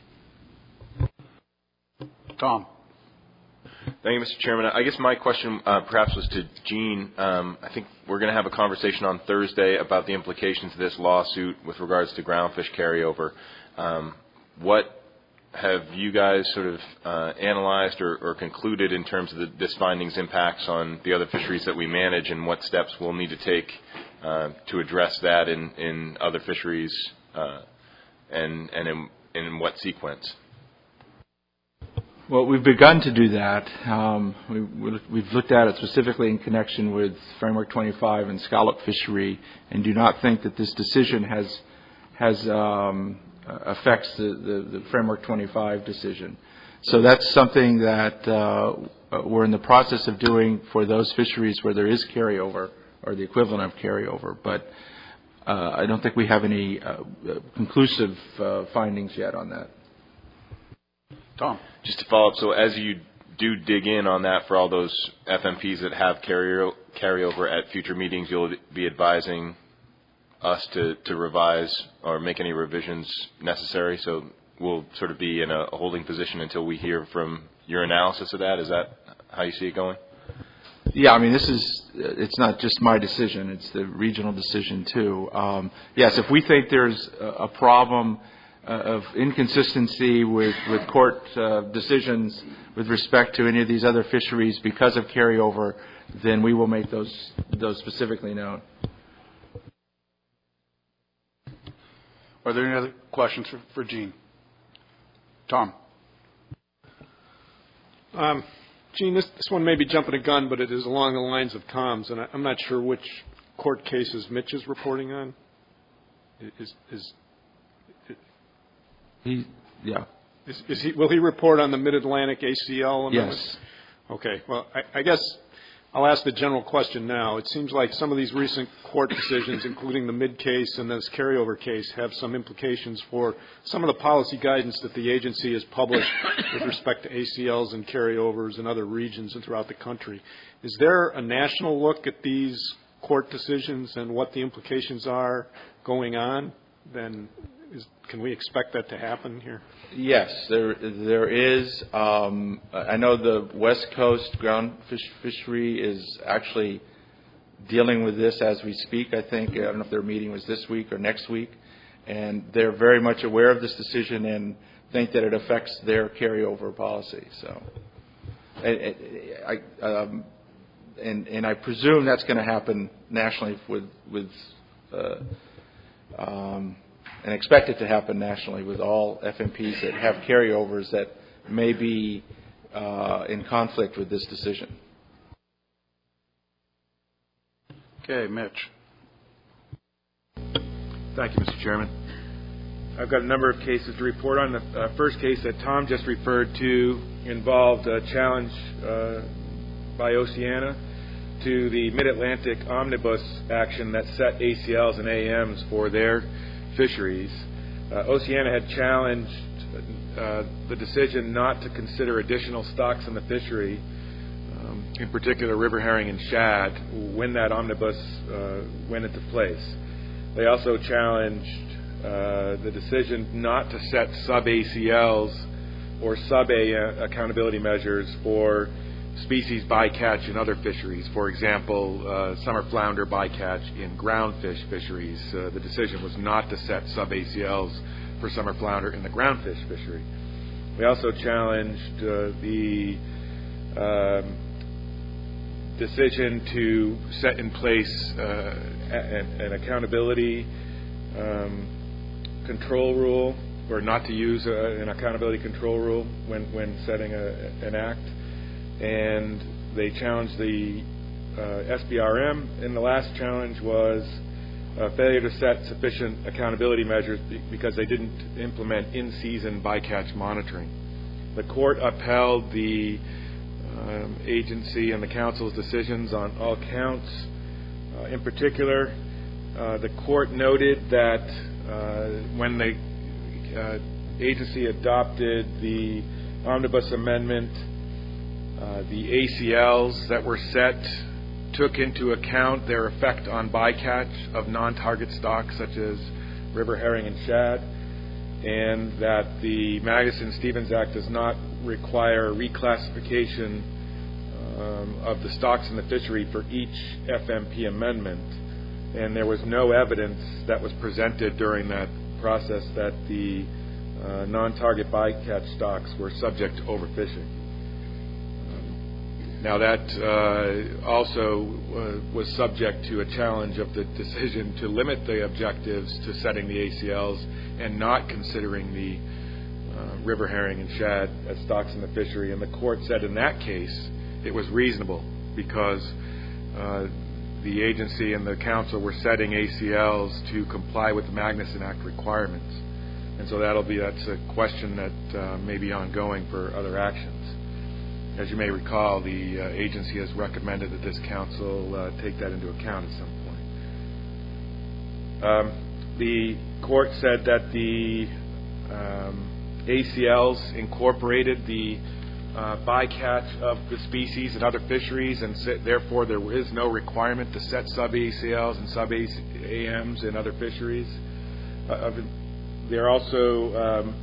Tom. Thank you, Mister Chairman. I guess my question uh, perhaps was to Gene. Um, I think we're going to have a conversation on Thursday about the implications of this lawsuit with regards to groundfish carryover. Um, what have you guys sort of uh, analyzed or, or concluded in terms of the, this finding's impacts on the other fisheries that we manage, and what steps we'll need to take uh, to address that in, in other fisheries, uh, and, and in, in what sequence? Well, we've begun to do that. Um, we, we've looked at it specifically in connection with Framework twenty-five and scallop fishery, and do not think that this decision has has um, affects the, the, the Framework twenty-five decision. So that's something that uh, we're in the process of doing for those fisheries where there is carryover, or the equivalent of carryover. But uh, I don't think we have any uh, conclusive uh, findings yet on that. Tom. Just to follow up, so as you do dig in on that for all those F M Ps that have carry carryover at future meetings, you'll be advising us to, to revise or make any revisions necessary. So we'll sort of be in a holding position until we hear from your analysis of that. Is that how you see it going? Yeah, I mean, this is, it's not just my decision, it's the regional decision too. Um, yes, if we think there's a, a problem Uh, of inconsistency with, with court uh, decisions with respect to any of these other fisheries because of carryover, then we will make those those specifically known. Are there any other questions for, for Gene? Tom. Um, Gene, this, this one may be jumping a gun, but it is along the lines of Tom's, and I, I'm not sure which court cases Mitch is reporting on. Is, is He, yeah. Is, is he, will he report on the Mid-Atlantic A C L amendment? Yes. Okay. Well, I, I guess I'll ask the general question now. It seems like some of these recent court decisions, including the mid case and this carryover case, have some implications for some of the policy guidance that the agency has published with respect to A C Ls and carryovers in other regions and throughout the country. Is there a national look at these court decisions and what the implications are going on? Then Is, can we expect that to happen here? Yes, there there is. Um, I know the West Coast ground fish fishery is actually dealing with this as we speak. I think I don't know if their meeting was this week or next week, and they're very much aware of this decision and think that it affects their carryover policy. So, I, I, um, and and I presume that's going to happen nationally with with. Uh, um, and expect it to happen nationally with all F M Ps that have carryovers that may be uh, in conflict with this decision. Okay, Mitch. Thank you, Mister Chairman. I've got a number of cases to report on. The uh, first case that Tom just referred to involved a challenge uh, by Oceana to the Mid-Atlantic Omnibus action that set A C Ls and A Ms for their fisheries. Uh, Oceana had challenged uh, the decision not to consider additional stocks in the fishery, um, in particular river herring and shad, when that omnibus uh, went into place. They also challenged uh, the decision not to set sub-A C Ls or sub-A accountability measures for species bycatch in other fisheries. For example, uh, summer flounder bycatch in groundfish fisheries. Uh, the decision was not to set sub-A C Ls for summer flounder in the groundfish fishery. We also challenged uh, the um, decision to set in place uh, an, an accountability um, control rule, or not to use a, an accountability control rule when, when setting a, an act. And they challenged the uh, S B R M, and the last challenge was uh, failure to set sufficient accountability measures because they didn't implement in-season bycatch monitoring. The court upheld the um, agency and the council's decisions on all counts. Uh, in particular, uh, the court noted that uh, when the uh, agency adopted the omnibus amendment, Uh, the A C Ls that were set took into account their effect on bycatch of non-target stocks such as river herring and shad, and that the Magnuson-Stevens Act does not require reclassification um, of the stocks in the fishery for each F M P amendment. And there was no evidence that was presented during that process that the uh, non-target bycatch stocks were subject to overfishing. Now, that uh, also uh, was subject to a challenge of the decision to limit the objectives to setting the A C Ls and not considering the uh, river herring and shad as stocks in the fishery. And the court said in that case it was reasonable because uh, the agency and the council were setting A C Ls to comply with the Magnuson Act requirements. And so that'll be, that's a question that uh, may be ongoing for other actions. As you may recall, the uh, agency has recommended that this council uh, take that into account at some point. Um, the court said that the um, A C Ls incorporated the uh, bycatch of the species in other fisheries, and set, therefore there is no requirement to set sub-A C Ls and sub-A Ms in other fisheries. Uh, they're also um,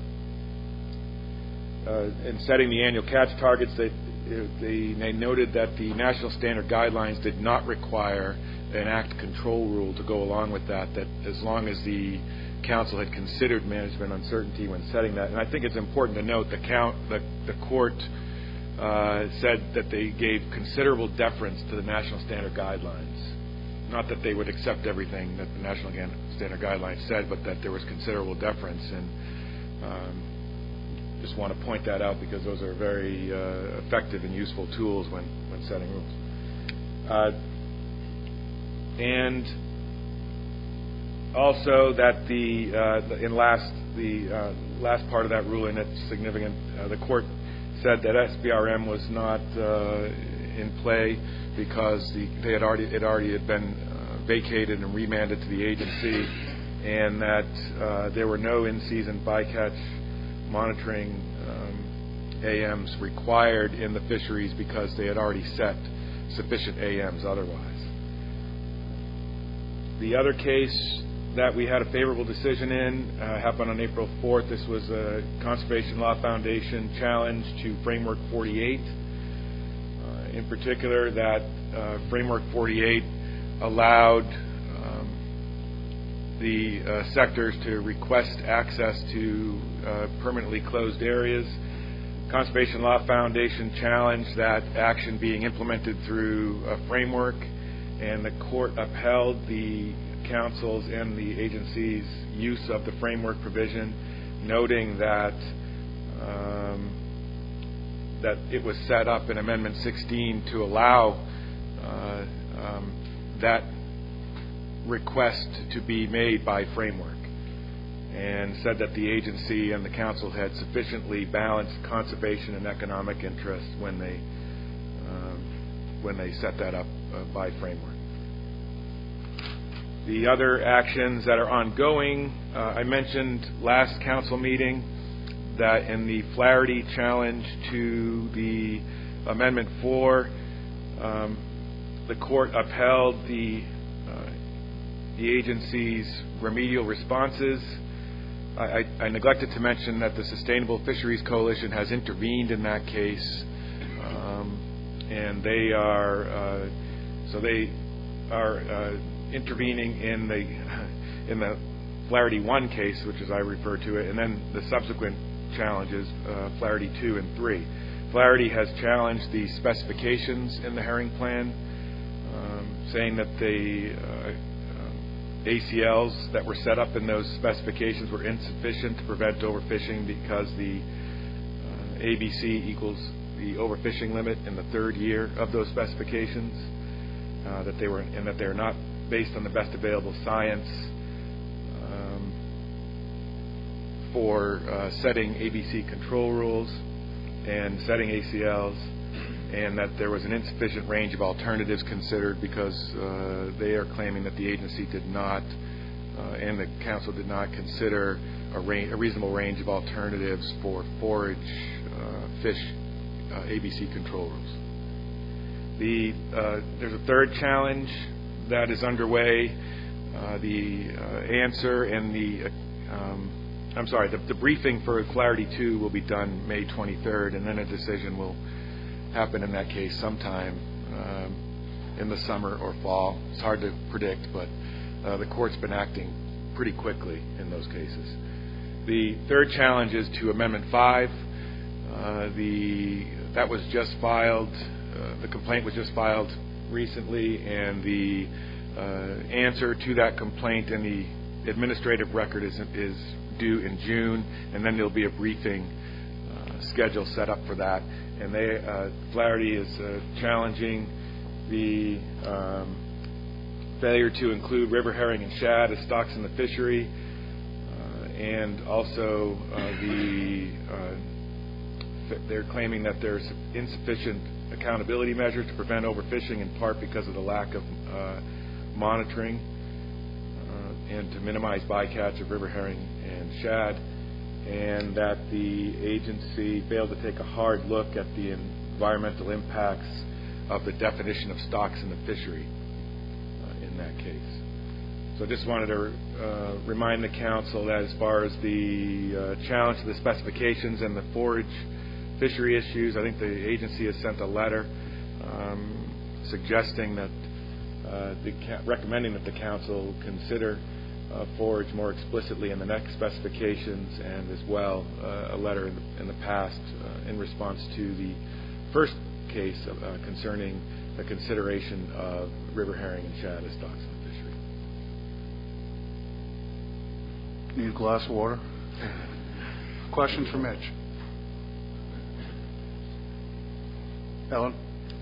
Uh, in setting the annual catch targets, they, they, they noted that the national standard guidelines did not require an act control rule to go along with that, that as long as the council had considered management uncertainty when setting that. And I think it's important to note the, count, the, the court uh, said that they gave considerable deference to the national standard guidelines. Not that they would accept everything that the national standard guidelines said, but that there was considerable deference. And um, just want to point that out because those are very uh, effective and useful tools when, when setting rules. Uh, and also that the uh, in last the uh, last part of that ruling that's significant, uh, the court said that S B R M was not uh, in play because the, they had already it already had been uh, vacated and remanded to the agency, and that uh, there were no in-season bycatch monitoring um, A Ms required in the fisheries because they had already set sufficient A Ms otherwise. The other case that we had a favorable decision in uh, happened on April fourth. This was a Conservation Law Foundation challenge to Framework forty-eight. Uh, in particular, that uh, Framework forty-eight allowed the uh, sectors to request access to uh, permanently closed areas. Conservation Law Foundation challenged that action being implemented through a framework, and the court upheld the council's and the agency's use of the framework provision, noting that um, that it was set up in Amendment sixteen to allow uh, um, that request to be made by framework, and said that the agency and the council had sufficiently balanced conservation and economic interests when they um, when they set that up uh, by framework. The other actions that are ongoing, uh, I mentioned last council meeting that in the Flaherty challenge to the Amendment four, um, the court upheld the the agency's remedial responses. I, I, I neglected to mention that the Sustainable Fisheries Coalition has intervened in that case, um, and they are uh, so they are uh, intervening in the in the Flaherty one case, which is I refer to it, and then the subsequent challenges, uh, Flaherty two and three. Flaherty has challenged the specifications in the herring plan, um, saying that the uh, A C Ls that were set up in those specifications were insufficient to prevent overfishing because the uh, A B C equals the overfishing limit in the third year of those specifications, uh, that they were and that they are not based on the best available science um, for uh, setting A B C control rules and setting A C Ls, and that there was an insufficient range of alternatives considered because uh, they are claiming that the agency did not uh, and the council did not consider a, range, a reasonable range of alternatives for forage uh, fish uh, A B C control rules. The, uh, there's a third challenge that is underway. Uh, the uh, answer and the uh, um, I'm sorry, the, the briefing for Flaherty two will be done May twenty-third, and then a decision will happen in that case sometime um, in the summer or fall. It's hard to predict, but uh, the court's been acting pretty quickly in those cases. The third challenge is to Amendment five. Uh, the that was just filed. Uh, the complaint was just filed recently, and the uh, answer to that complaint in the administrative record is is due in June, and then there'll be a briefing uh, schedule set up for that. And they uh, Flaherty is uh, challenging the um, failure to include river herring and shad as stocks in the fishery, uh, and also uh, the uh, they're claiming that there's insufficient accountability measures to prevent overfishing, in part because of the lack of uh, monitoring uh, and to minimize bycatch of river herring and shad, and that the agency failed to take a hard look at the environmental impacts of the definition of stocks in the fishery uh, in that case. So I just wanted to uh, remind the council that as far as the uh, challenge to the specifications and the forage fishery issues, I think the agency has sent a letter um, suggesting that uh, the ca- recommending that the council consider uh, forage more explicitly in the next specifications, and as well uh, a letter in the, in the past uh, in response to the first case of, uh, concerning the consideration of river herring and shad as stocks in the fishery. Need a glass of water? Questions for Mitch? Ellen?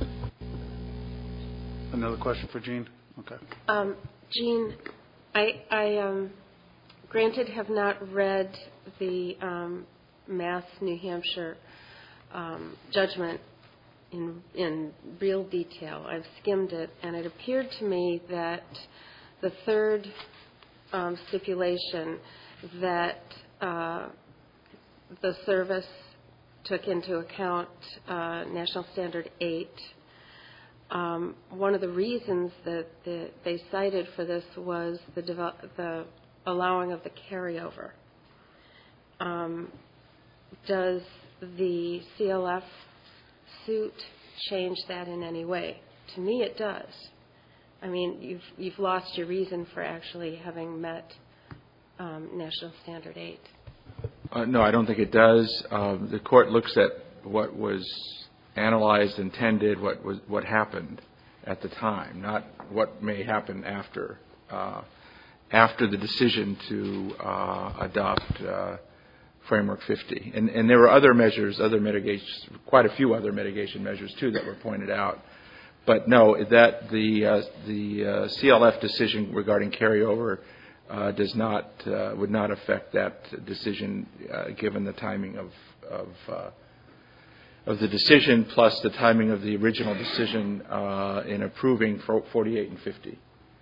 Another question for Jean? Okay. Um, Jean, I, I um, granted have not read the um, Mass New Hampshire um, judgment in, in real detail. I've skimmed it, and it appeared to me that the third um, stipulation that uh, the service took into account uh, National Standard eight. Um, one of the reasons that the, they cited for this was the, devel- the allowing of the carryover. Um, does the C L F suit change that in any way? To me, it does. I mean, you've you've lost your reason for actually having met um, National Standard eight. Uh, no, I don't think it does. Um, the court looks at what was analyzed, intended, what was what happened at the time, not what may happen after uh, after the decision to uh, adopt uh, Framework fifty. And, and there were other measures, other mitigation, quite a few other mitigation measures too that were pointed out. But no, that the uh, the uh, C L F decision regarding carryover Uh, does not uh, would not affect that decision, uh, given the timing of of, uh, of the decision plus the timing of the original decision uh, in approving forty-eight and fifty.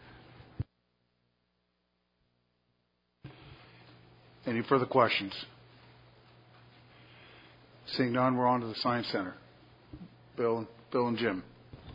Any further questions? Seeing none, we're on to the Science Center. Bill, Bill and Jim.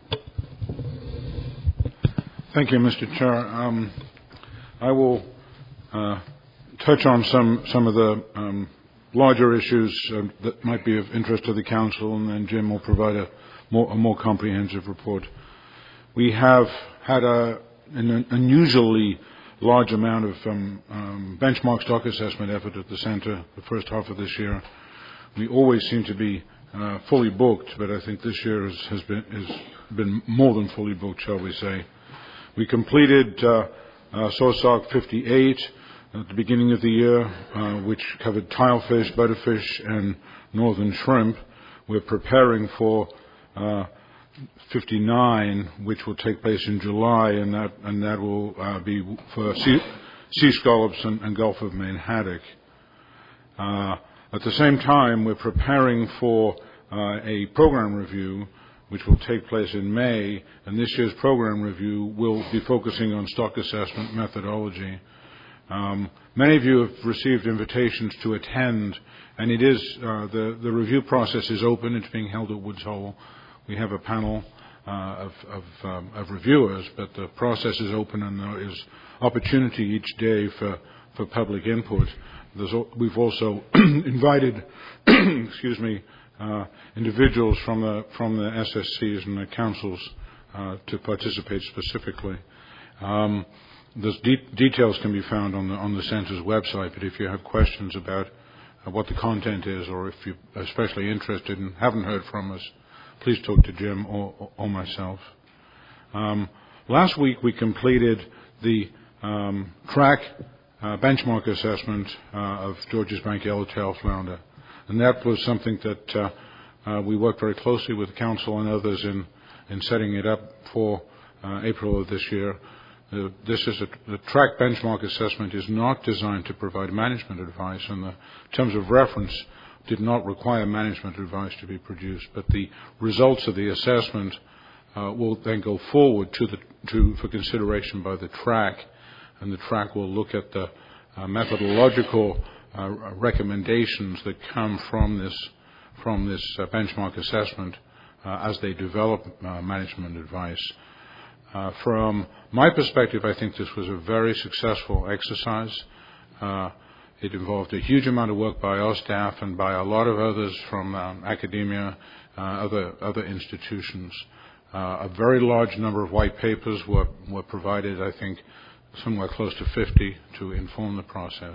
Thank you, Mister Chair. Um, I will uh, touch on some some of the um, larger issues uh, that might be of interest to the council, and then Jim will provide a more, a more comprehensive report. We have had a, an unusually large amount of um, um, benchmark stock assessment effort at the center the first half of this year. We always seem to be uh, fully booked, but I think this year has, has been has been more than fully booked, shall we say. We completed uh, Uh, SOSOC fifty-eight at the beginning of the year, uh, which covered tilefish, butterfish, and northern shrimp. We're preparing for uh, fifty-nine, which will take place in July, and that and that will uh, be for sea, sea scallops and, and Gulf of Maine haddock. Uh, at the same time, we're preparing for uh, a program review, which will take place in May, and this year's program review will be focusing on stock assessment methodology. Um, many of you have received invitations to attend, and it is uh, the the review process is open. It's being held at Woods Hole. We have a panel uh, of of, um, of reviewers, but the process is open, and there is opportunity each day for for public input. There's, we've also invited, excuse me. Uh, individuals from the from the S S Cs and the councils uh, to participate specifically. Um, those de- details can be found on the on the center's website. But if you have questions about uh, what the content is, or if you're especially interested and haven't heard from us, please talk to Jim or, or myself. Um, last week we completed the um, track uh, benchmark assessment uh, of Georges Bank Yellowtail Flounder, and that was something that uh, uh, we worked very closely with the council and others in in setting it up for uh, April of this year. Uh, this is a, the track benchmark assessment is not designed to provide management advice, and the terms of reference did not require management advice to be produced, but the results of the assessment uh, will then go forward to the to for consideration by the track, and the track will look at the uh, methodological uh, recommendations that come from this from this uh, benchmark assessment uh, as they develop uh, management advice. Uh, from my perspective, I think this was a very successful exercise. Uh, It involved a huge amount of work by our staff and by a lot of others from um, academia, uh, other other institutions. Uh, a very large number of white papers were, were provided, I think, somewhere close to fifty to inform the process.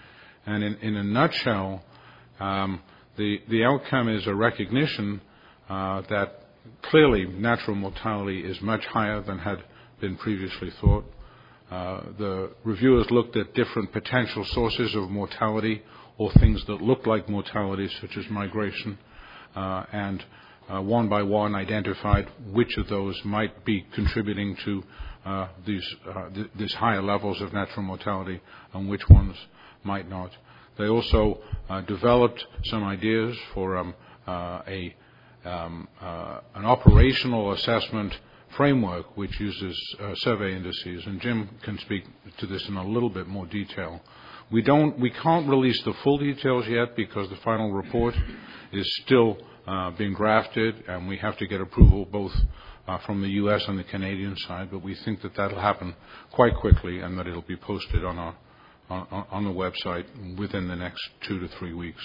And in, in a nutshell, um, the, the outcome is a recognition uh, that clearly natural mortality is much higher than had been previously thought. Uh, the reviewers looked at different potential sources of mortality or things that looked like mortality, such as migration, uh, and uh, one by one identified which of those might be contributing to uh, these, uh, th- these higher levels of natural mortality and which ones might not. They also uh, developed some ideas for um, uh, a, um, uh, an operational assessment framework which uses uh, survey indices, and Jim can speak to this in a little bit more detail. We don't, we can't release the full details yet because the final report is still uh, being drafted, and we have to get approval both uh, from the U S and the Canadian side. But we think that that'll happen quite quickly, and that it'll be posted on our on, on the website within the next two to three weeks.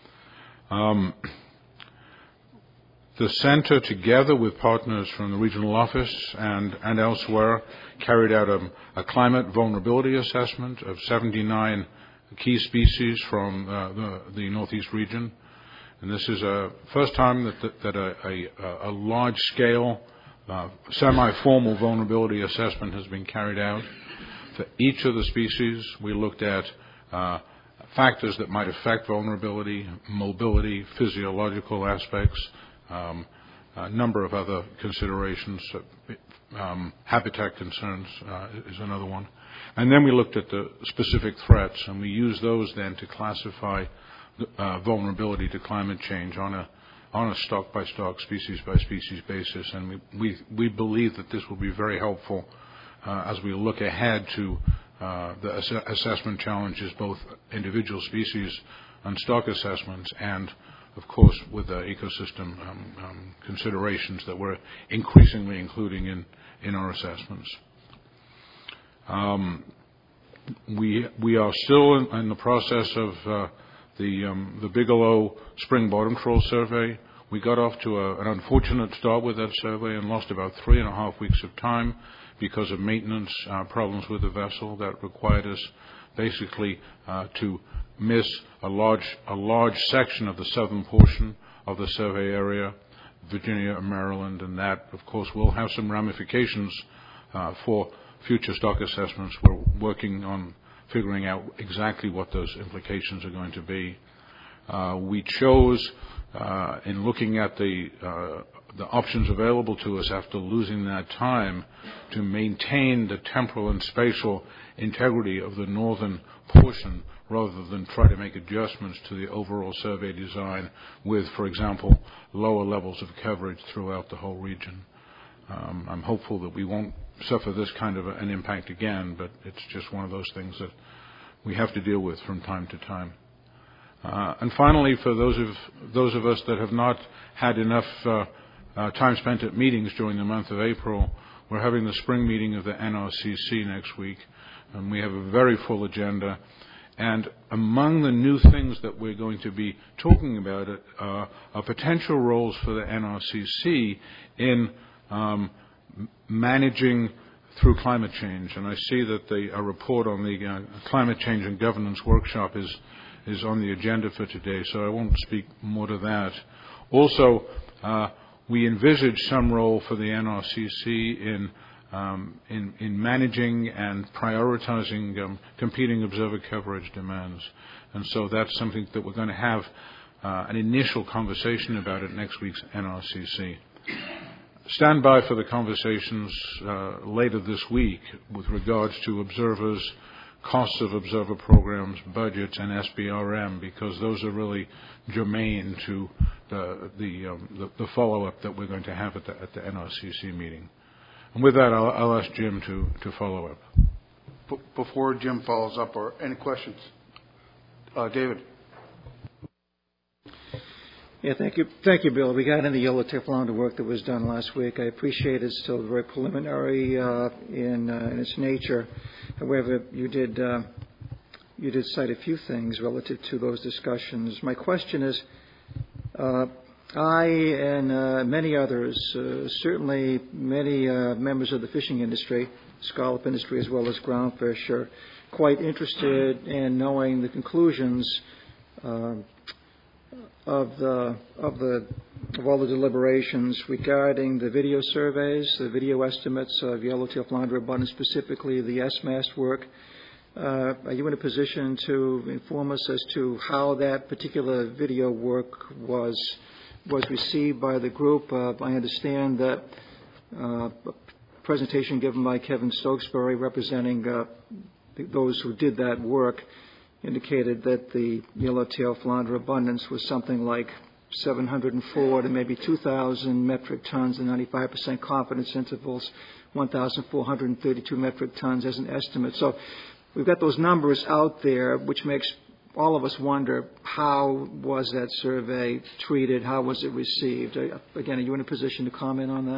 Um, The center, together with partners from the regional office and, and elsewhere, carried out a, a climate vulnerability assessment of seventy-nine key species from uh, the, the Northeast region. And this is a first time that, that, that a, a, a large-scale, uh, semi-formal vulnerability assessment has been carried out. For each of the species, we looked at uh, factors that might affect vulnerability, mobility, physiological aspects, Um, a number of other considerations. Um, habitat concerns uh, is another one. And then we looked at the specific threats, and we used those then to classify uh, vulnerability to climate change on a on a stock-by-stock, species-by-species basis. And we, we, we believe that this will be very helpful uh, as we look ahead to uh, the ass- assessment challenges, both individual species and stock assessments, and of course, with the ecosystem um, um, considerations that we're increasingly including in, in our assessments. Um, we we are still in, in the process of uh, the um, the Bigelow Spring Bottom Troll Survey. We got off to a, an unfortunate start with that survey and lost about three and a half weeks of time because of maintenance uh, problems with the vessel that required us basically uh, to miss a large a large section of the southern portion of the survey area, Virginia and Maryland, and that, of course, will have some ramifications uh, for future stock assessments. We're working on figuring out exactly what those implications are going to be. Uh, we chose, uh, in looking at the uh, the options available to us after losing that time, to maintain the temporal and spatial integrity of the northern portion rather than try to make adjustments to the overall survey design with, for example, lower levels of coverage throughout the whole region. Um, I'm hopeful that we won't suffer this kind of an impact again, but it's just one of those things that we have to deal with from time to time. Uh, and finally, for those of those of us that have not had enough uh, uh, time spent at meetings during the month of April, we're having the spring meeting of the N R C C next week, and we have a very full agenda. And among the new things that we're going to be talking about uh, are potential roles for the N R C C in um, managing through climate change. And I see that the, a report on the uh, climate change and governance workshop is is on the agenda for today, so I won't speak more to that. Also, uh, we envisage some role for the N R C C in um, in, in managing and prioritizing um, competing observer coverage demands. And so that's something that we're going to have uh, an initial conversation about at next week's N R C C. Stand by for the conversations uh, later this week with regards to observers, costs of observer programs, budgets, and S B R M, because those are really germane to the the, um, the, the follow-up that we're going to have at the, at the N R C C meeting. And with that, I'll, I'll ask Jim to, to follow up. B- before Jim follows up, or any questions? Uh, David. Yeah, thank you. Thank you, Bill. We got in the Yellowtail Flounder work that was done last week. I appreciate it's still very preliminary uh, in, uh, in its nature. However, you did uh, you did cite a few things relative to those discussions. My question is, uh, I and uh, many others, uh, certainly many uh, members of the fishing industry, scallop industry as well as groundfish, are quite interested in knowing the conclusions uh, of the of the of all the deliberations regarding the video surveys, the video estimates of yellowtail flounder abundance, specifically the S M A S work. Uh, are you in a position to inform us as to how that particular video work was was received by the group? Uh, I understand that uh, a presentation given by Kevin Stokesbury representing uh, those who did that work indicated that the yellowtail flounder abundance was something like seven hundred four to maybe two thousand metric tons and ninety-five percent confidence intervals, one thousand four hundred thirty-two metric tons as an estimate. So we've got those numbers out there, which makes all of us wonder, how was that survey treated? How was it received? Again, are you in a position to comment on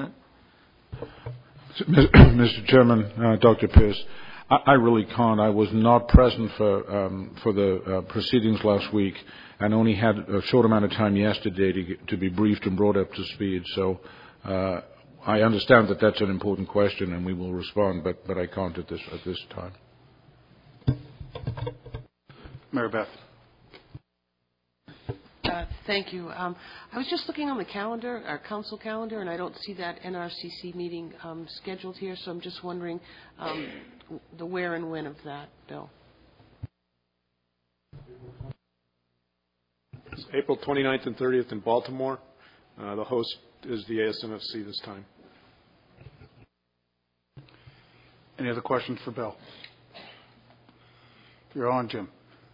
that? Mister Chairman, uh, Doctor Pierce, I, I really can't. I was not present for um, for the uh, proceedings last week, and only had a short amount of time yesterday to get, to be briefed and brought up to speed. So uh, I understand that that's an important question, and we will respond, but but I can't at this at this time. Mary Beth. Uh, thank you. Um, I was just looking on the calendar, our council calendar, and I don't see that N R C C meeting um, scheduled here, so I'm just wondering um, the where and when of that, Bill. It's April twenty-ninth and thirtieth in Baltimore. Uh, the host is the A S M F C this time. Any other questions for Bill? You're on, Jim.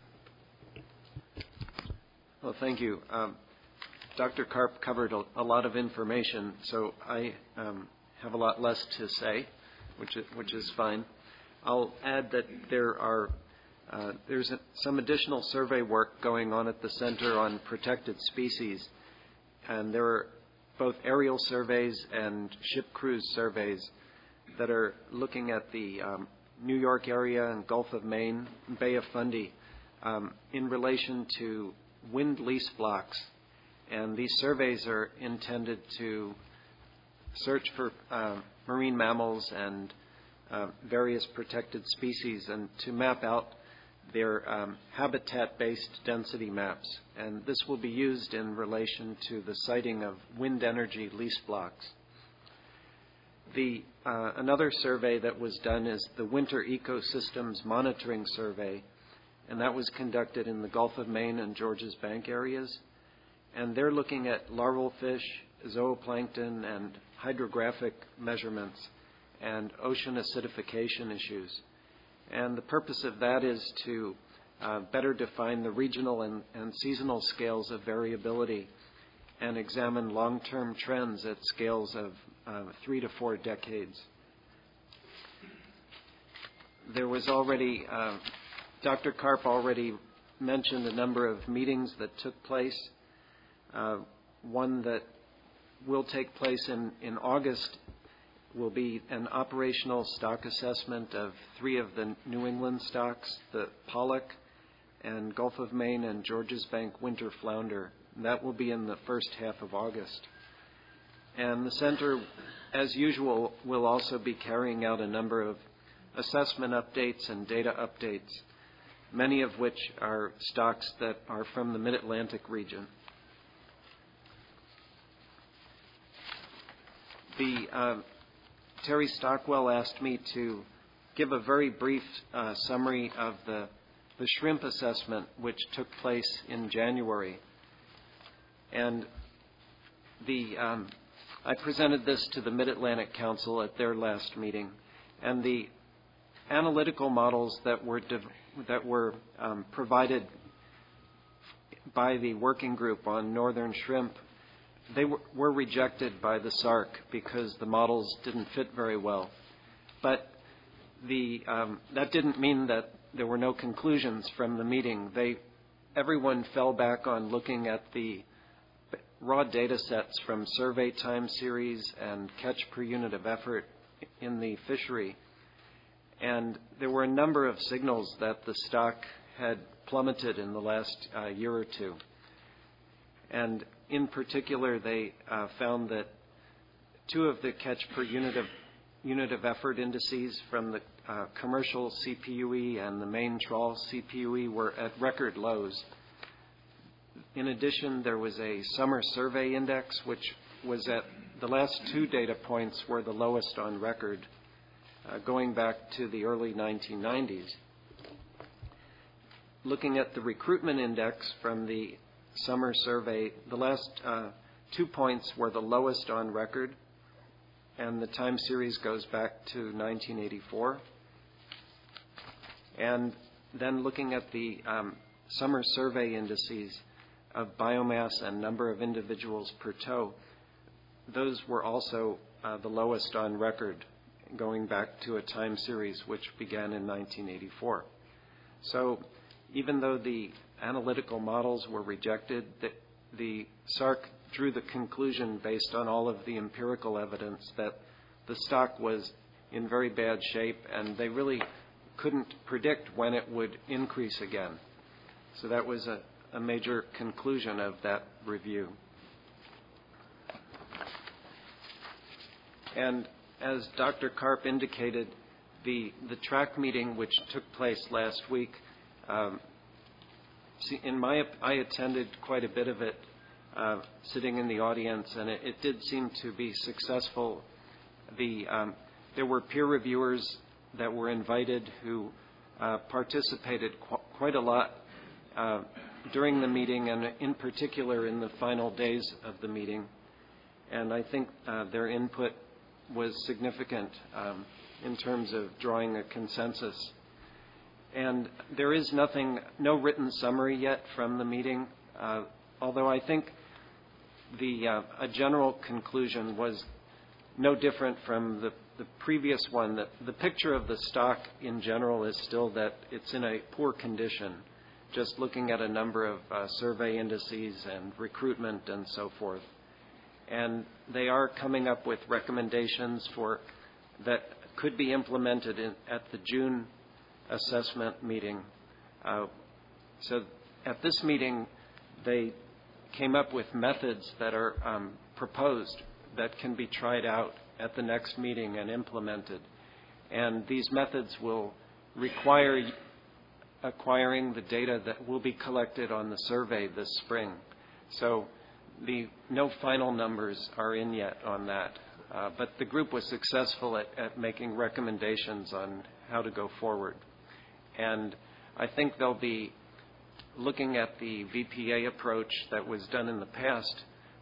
Well, thank you. Um, Doctor Karp covered a, a lot of information, so I um, have a lot less to say, which is, which is fine. I'll add that there are uh, there's a, some additional survey work going on at the Center on Protected Species, and there are both aerial surveys and ship cruise surveys that are looking at the um, New York area and Gulf of Maine, Bay of Fundy, um, in relation to wind lease blocks. And these surveys are intended to search for uh, marine mammals and uh, various protected species and to map out their um, habitat-based density maps. And this will be used in relation to the siting of wind energy lease blocks. The, uh, another survey that was done is the Winter Ecosystems Monitoring Survey, and that was conducted in the Gulf of Maine and Georges Bank areas. And they're looking at larval fish, zooplankton, and hydrographic measurements and ocean acidification issues. And the purpose of that is to uh, better define the regional and, and seasonal scales of variability and examine long-term trends at scales of uh, three to four decades. There was already, uh, Doctor Karp already mentioned a number of meetings that took place. Uh, one that will take place in, in August will be an operational stock assessment of three of the New England stocks, the pollock and Gulf of Maine and Georges Bank winter flounder. That will be in the first half of August. And the center as usual, we'll also be carrying out a number of assessment updates and data updates, many of which are stocks that are from the Mid-Atlantic region. The uh, Terry Stockwell asked me to give a very brief uh, summary of the, the shrimp assessment, which took place in January. And the um, I presented this to the Mid-Atlantic Council at their last meeting, and the analytical models that were de- that were um, provided by the working group on northern shrimp, they were, were rejected by the S A R C because the models didn't fit very well. But the um, that didn't mean that there were no conclusions from the meeting. They everyone fell back on looking at the raw data sets from survey time series and catch per unit of effort in the fishery. And there were a number of signals that the stock had plummeted in the last uh, year or two. And in particular, they uh, found that two of the catch per unit of unit of effort indices from the uh, commercial C P U E and the main trawl C P U E were at record lows. In addition, there was a summer survey index, which was at the last two data points were the lowest on record, uh, going back to the early nineteen nineties. Looking at the recruitment index from the summer survey, the last uh, two points were the lowest on record, and the time series goes back to nineteen eighty-four. And then looking at the um, summer survey indices of biomass and number of individuals per tow, those were also uh, the lowest on record, going back to a time series which began in nineteen eighty-four. So even though the analytical models were rejected, the, the S A R C drew the conclusion based on all of the empirical evidence that the stock was in very bad shape, and they really couldn't predict when it would increase again. So that was a, a major conclusion of that review. And as Doctor Karp indicated, the, the track meeting which took place last week, um, see, in my, I attended quite a bit of it, uh, sitting in the audience, and it, it did seem to be successful. The, um, there were peer reviewers that were invited who uh, participated qu- quite a lot uh, during the meeting, and in particular in the final days of the meeting. And I think uh, their input was significant um, in terms of drawing a consensus. And there is nothing, no written summary yet from the meeting, uh, although I think the uh, a general conclusion was no different from the, the previous one. That the picture of the stock in general is still that it's in a poor condition, just looking at a number of uh, survey indices and recruitment and so forth. And they are coming up with recommendations for that could be implemented in, at the June assessment meeting. Uh, so at this meeting, they came up with methods that are um, proposed that can be tried out at the next meeting and implemented. And these methods will require acquiring the data that will be collected on the survey this spring. So the no final numbers are in yet on that. Uh, but the group was successful at, at making recommendations on how to go forward. And I think they'll be looking at the V P A approach that was done in the past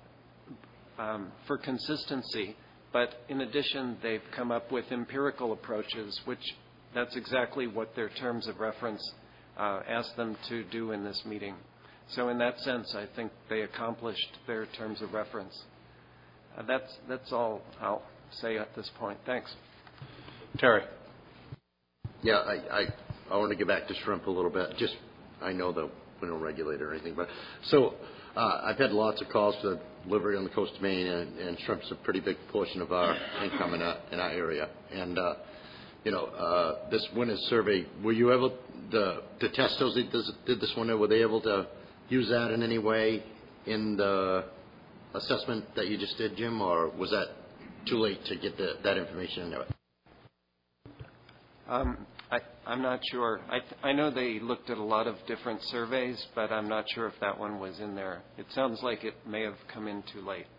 um, for consistency. But in addition, they've come up with empirical approaches, which that's exactly what their terms of reference uh, asked them to do in this meeting. So in that sense, I think they accomplished their terms of reference. Uh, that's, that's all I'll say at this point. Thanks. Terry. Yeah, I, I, I want to get back to shrimp a little bit. Just, I know the winnow regulator or anything, but so uh, I've had lots of calls to delivery on the coast of Maine, and, and shrimp's a pretty big portion of our income in our, in our area. And, uh, you know, uh, this winter survey, were you able to, to test those that did this winter? Were they able to use that in any way in the assessment that you just did, Jim, or was that too late to get the, that information into it? Um, I, I'm not sure. I, th- I know they looked at a lot of different surveys, but I'm not sure if that one was in there. It sounds like it may have come in too late.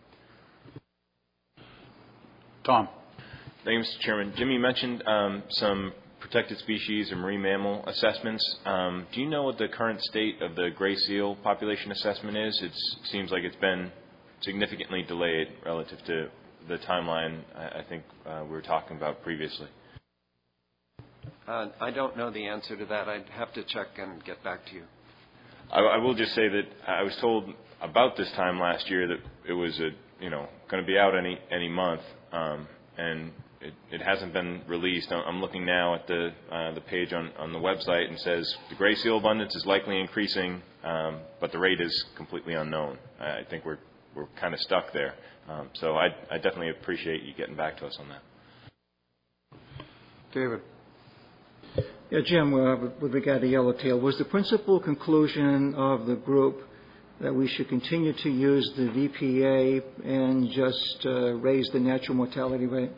Tom. Thank you, Mister Chairman. Jim, you mentioned um, some protected species or marine mammal assessments. Um, do you know what the current state of the gray seal population assessment is? It seems like it's been significantly delayed relative to the timeline I, I think uh, we were talking about previously. Uh, I don't know the answer to that. I'd have to check and get back to you. I, I will just say that I was told about this time last year that it was a, you know, going to be out any any month, um, and it, it hasn't been released. I'm looking now at the uh, the page on, on the website and says the gray seal abundance is likely increasing, um, but the rate is completely unknown. I think we're we're kind of stuck there. Um, so I I definitely appreciate you getting back to us on that. David. Yeah, Jim, uh, with regard to yellowtail, was the principal conclusion of the group that we should continue to use the V P A and just uh, raise the natural mortality rate?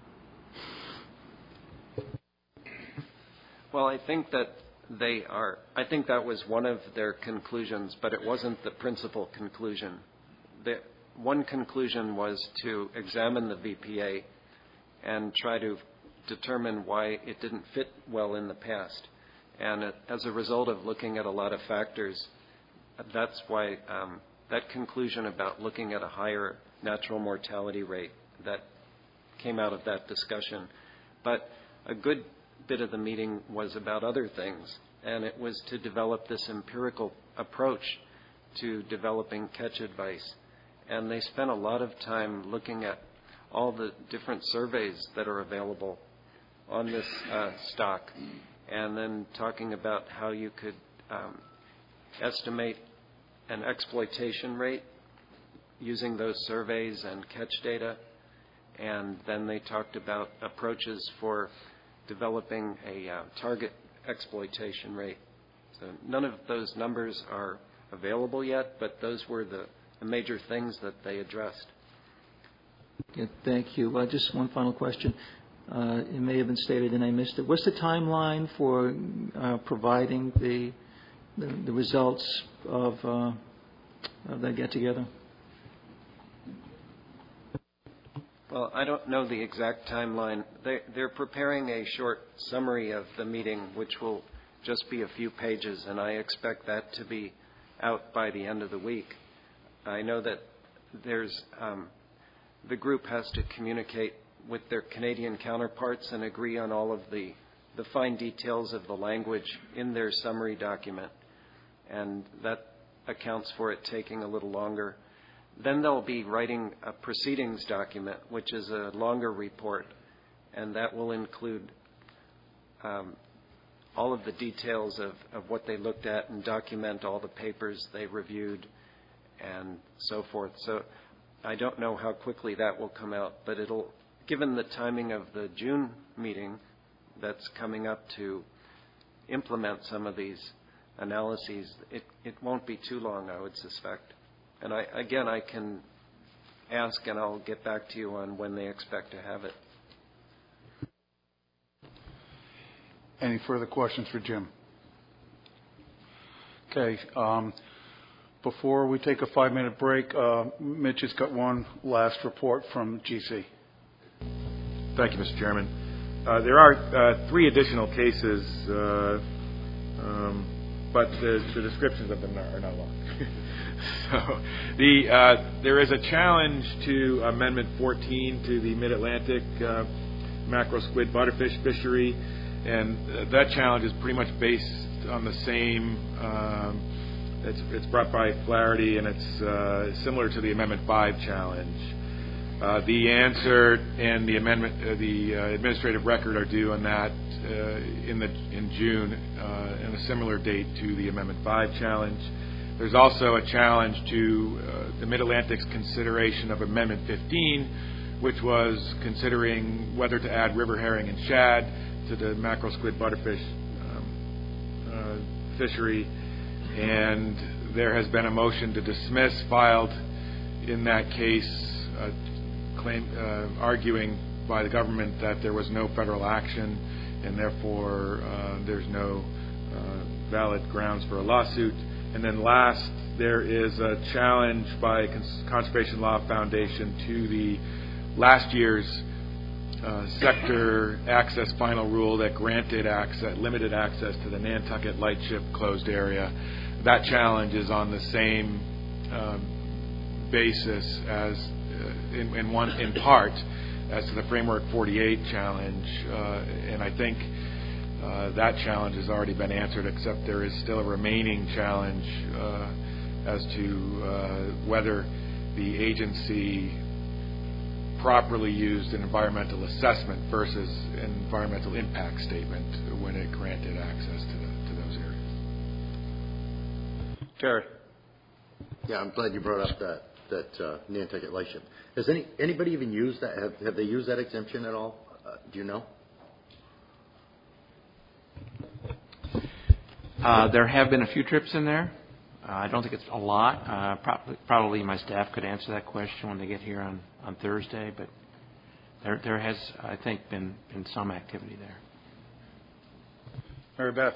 Well, I think that they are, I think that was one of their conclusions, but it wasn't the principal conclusion. The one conclusion was to examine the V P A and try to determine why it didn't fit well in the past. And it, as a result of looking at a lot of factors, that's why um, that conclusion about looking at a higher natural mortality rate that came out of that discussion. But a good bit of the meeting was about other things, and it was to develop this empirical approach to developing catch advice. And they spent a lot of time looking at all the different surveys that are available on this uh, stock, and then talking about how you could um, estimate an exploitation rate using those surveys and catch data. And then they talked about approaches for developing a uh, target exploitation rate. So none of those numbers are available yet, but those were the, the major things that they addressed. Yeah, thank you. Uh, just one final question. Uh, it may have been stated and I missed it. What's the timeline for uh, providing the, the the results of, uh, of that get-together? Well, I don't know the exact timeline. They, they're preparing a short summary of the meeting, which will just be a few pages, and I expect that to be out by the end of the week. I know that there's um, the group has to communicate with their Canadian counterparts and agree on all of the, the fine details of the language in their summary document. And that accounts for it taking a little longer. Then they'll be writing a proceedings document, which is a longer report, and that will include um, all of the details of, of what they looked at and document all the papers they reviewed and so forth. So I don't know how quickly that will come out, but it'll, given the timing of the June meeting that's coming up to implement some of these analyses, it, it won't be too long, I would suspect. And I, again, I can ask and I'll get back to you on when they expect to have it. Any further questions for Jim? Okay. Um, before we take a five-minute break, uh, Mitch has got one last report from G C. Thank you, Mister Chairman. Uh, there are uh, three additional cases, uh, um, but the, the descriptions of them are not long. so the, uh, there is a challenge to Amendment fourteen to the Mid-Atlantic uh, mackerel squid butterfish fishery, and uh, that challenge is pretty much based on the same. Um, it's, it's brought by Flaherty, and it's uh, similar to the Amendment five challenge. Uh, the answer and the amendment, uh, the uh, administrative record are due on that uh, in the in June, uh, and a similar date to the Amendment five challenge. There's also a challenge to uh, the Mid-Atlantic's consideration of Amendment fifteen, which was considering whether to add river herring and shad to the mackerel squid butterfish um, uh, fishery, and there has been a motion to dismiss filed in that case, Uh, claim, uh, arguing by the government that there was no federal action and therefore uh, there's no uh, valid grounds for a lawsuit. And then last, there is a challenge by Cons- Conservation Law Foundation to the last year's uh, sector access final rule that granted access, limited access to the Nantucket Lightship closed area. That challenge is on the same um, basis as, uh, in, in one, in part, as to the Framework forty-eight challenge, uh, and I think uh, that challenge has already been answered, except there is still a remaining challenge uh, as to uh, whether the agency properly used an environmental assessment versus an environmental impact statement when it granted access to, the, to those areas. Terry. Yeah, I'm glad you brought up that that uh, Nantucket Lightship. Has any anybody even used that? Have, have they used that exemption at all? Uh, do you know? Uh, there have been a few trips in there. Uh, I don't think it's a lot. Uh, probably, probably my staff could answer that question when they get here on, on Thursday, but there there has, I think, been, been some activity there. Mary Beth.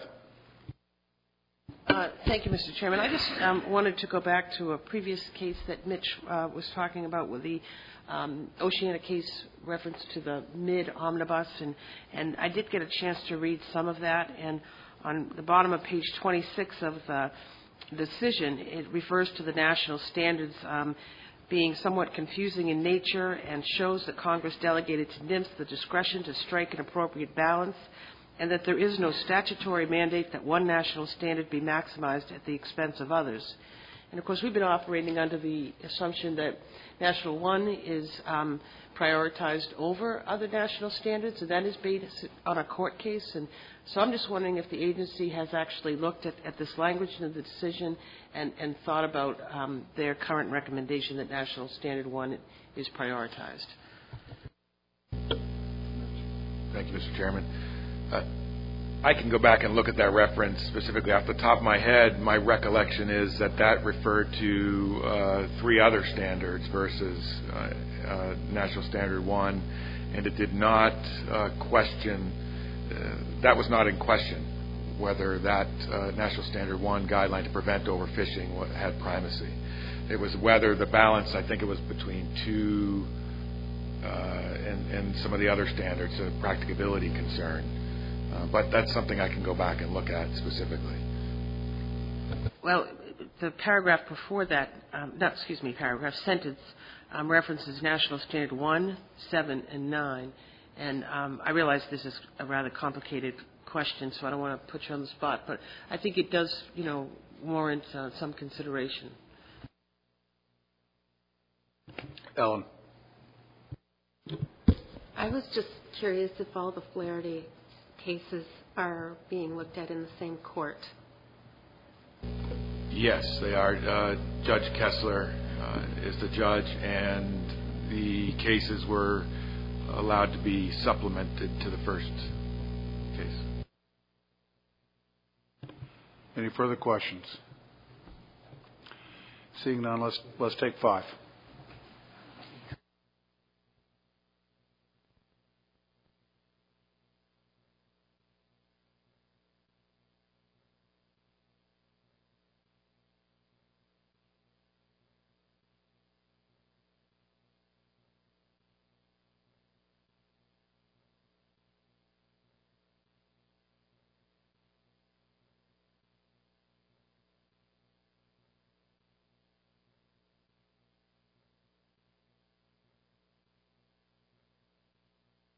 Uh, thank you, Mister Chairman. I just um, wanted to go back to a previous case that Mitch uh, was talking about with the um, Oceana case reference to the mid-omnibus, and, and I did get a chance to read some of that, and on the bottom of page twenty-six of the decision, it refers to the national standards um, being somewhat confusing in nature and shows that Congress delegated to N I M S the discretion to strike an appropriate balance, and that there is no statutory mandate that one national standard be maximized at the expense of others. And, of course, we've been operating under the assumption that National One is um, prioritized over other national standards, and that is based on a court case. And so I'm just wondering if the agency has actually looked at, at this language in the decision and, and thought about um, their current recommendation that National Standard One is prioritized. Thank you, Mister Chairman. Uh, I can go back and look at that reference specifically off the top of my head. My recollection is that that referred to uh, three other standards versus uh, uh, National Standard One, and it did not uh, question, uh, that was not in question, whether that uh, National Standard One guideline to prevent overfishing had primacy. It was whether the balance, I think it was between two uh, and, and some of the other standards, a practicability concern. Uh, but that's something I can go back and look at specifically. Well, the paragraph before that, um, no, excuse me, paragraph, sentence, um, references National Standard one, seven, and nine. And um, I realize this is a rather complicated question, so I don't want to put you on the spot, but I think it does, you know, warrant uh, some consideration. Ellen. I was just curious if all the Flaherty cases are being looked at in the same court. Yes, they are. Uh, Judge Kessler uh, is the judge, and the cases were allowed to be supplemented to the first case. Any further questions? Seeing none, let's let's take five.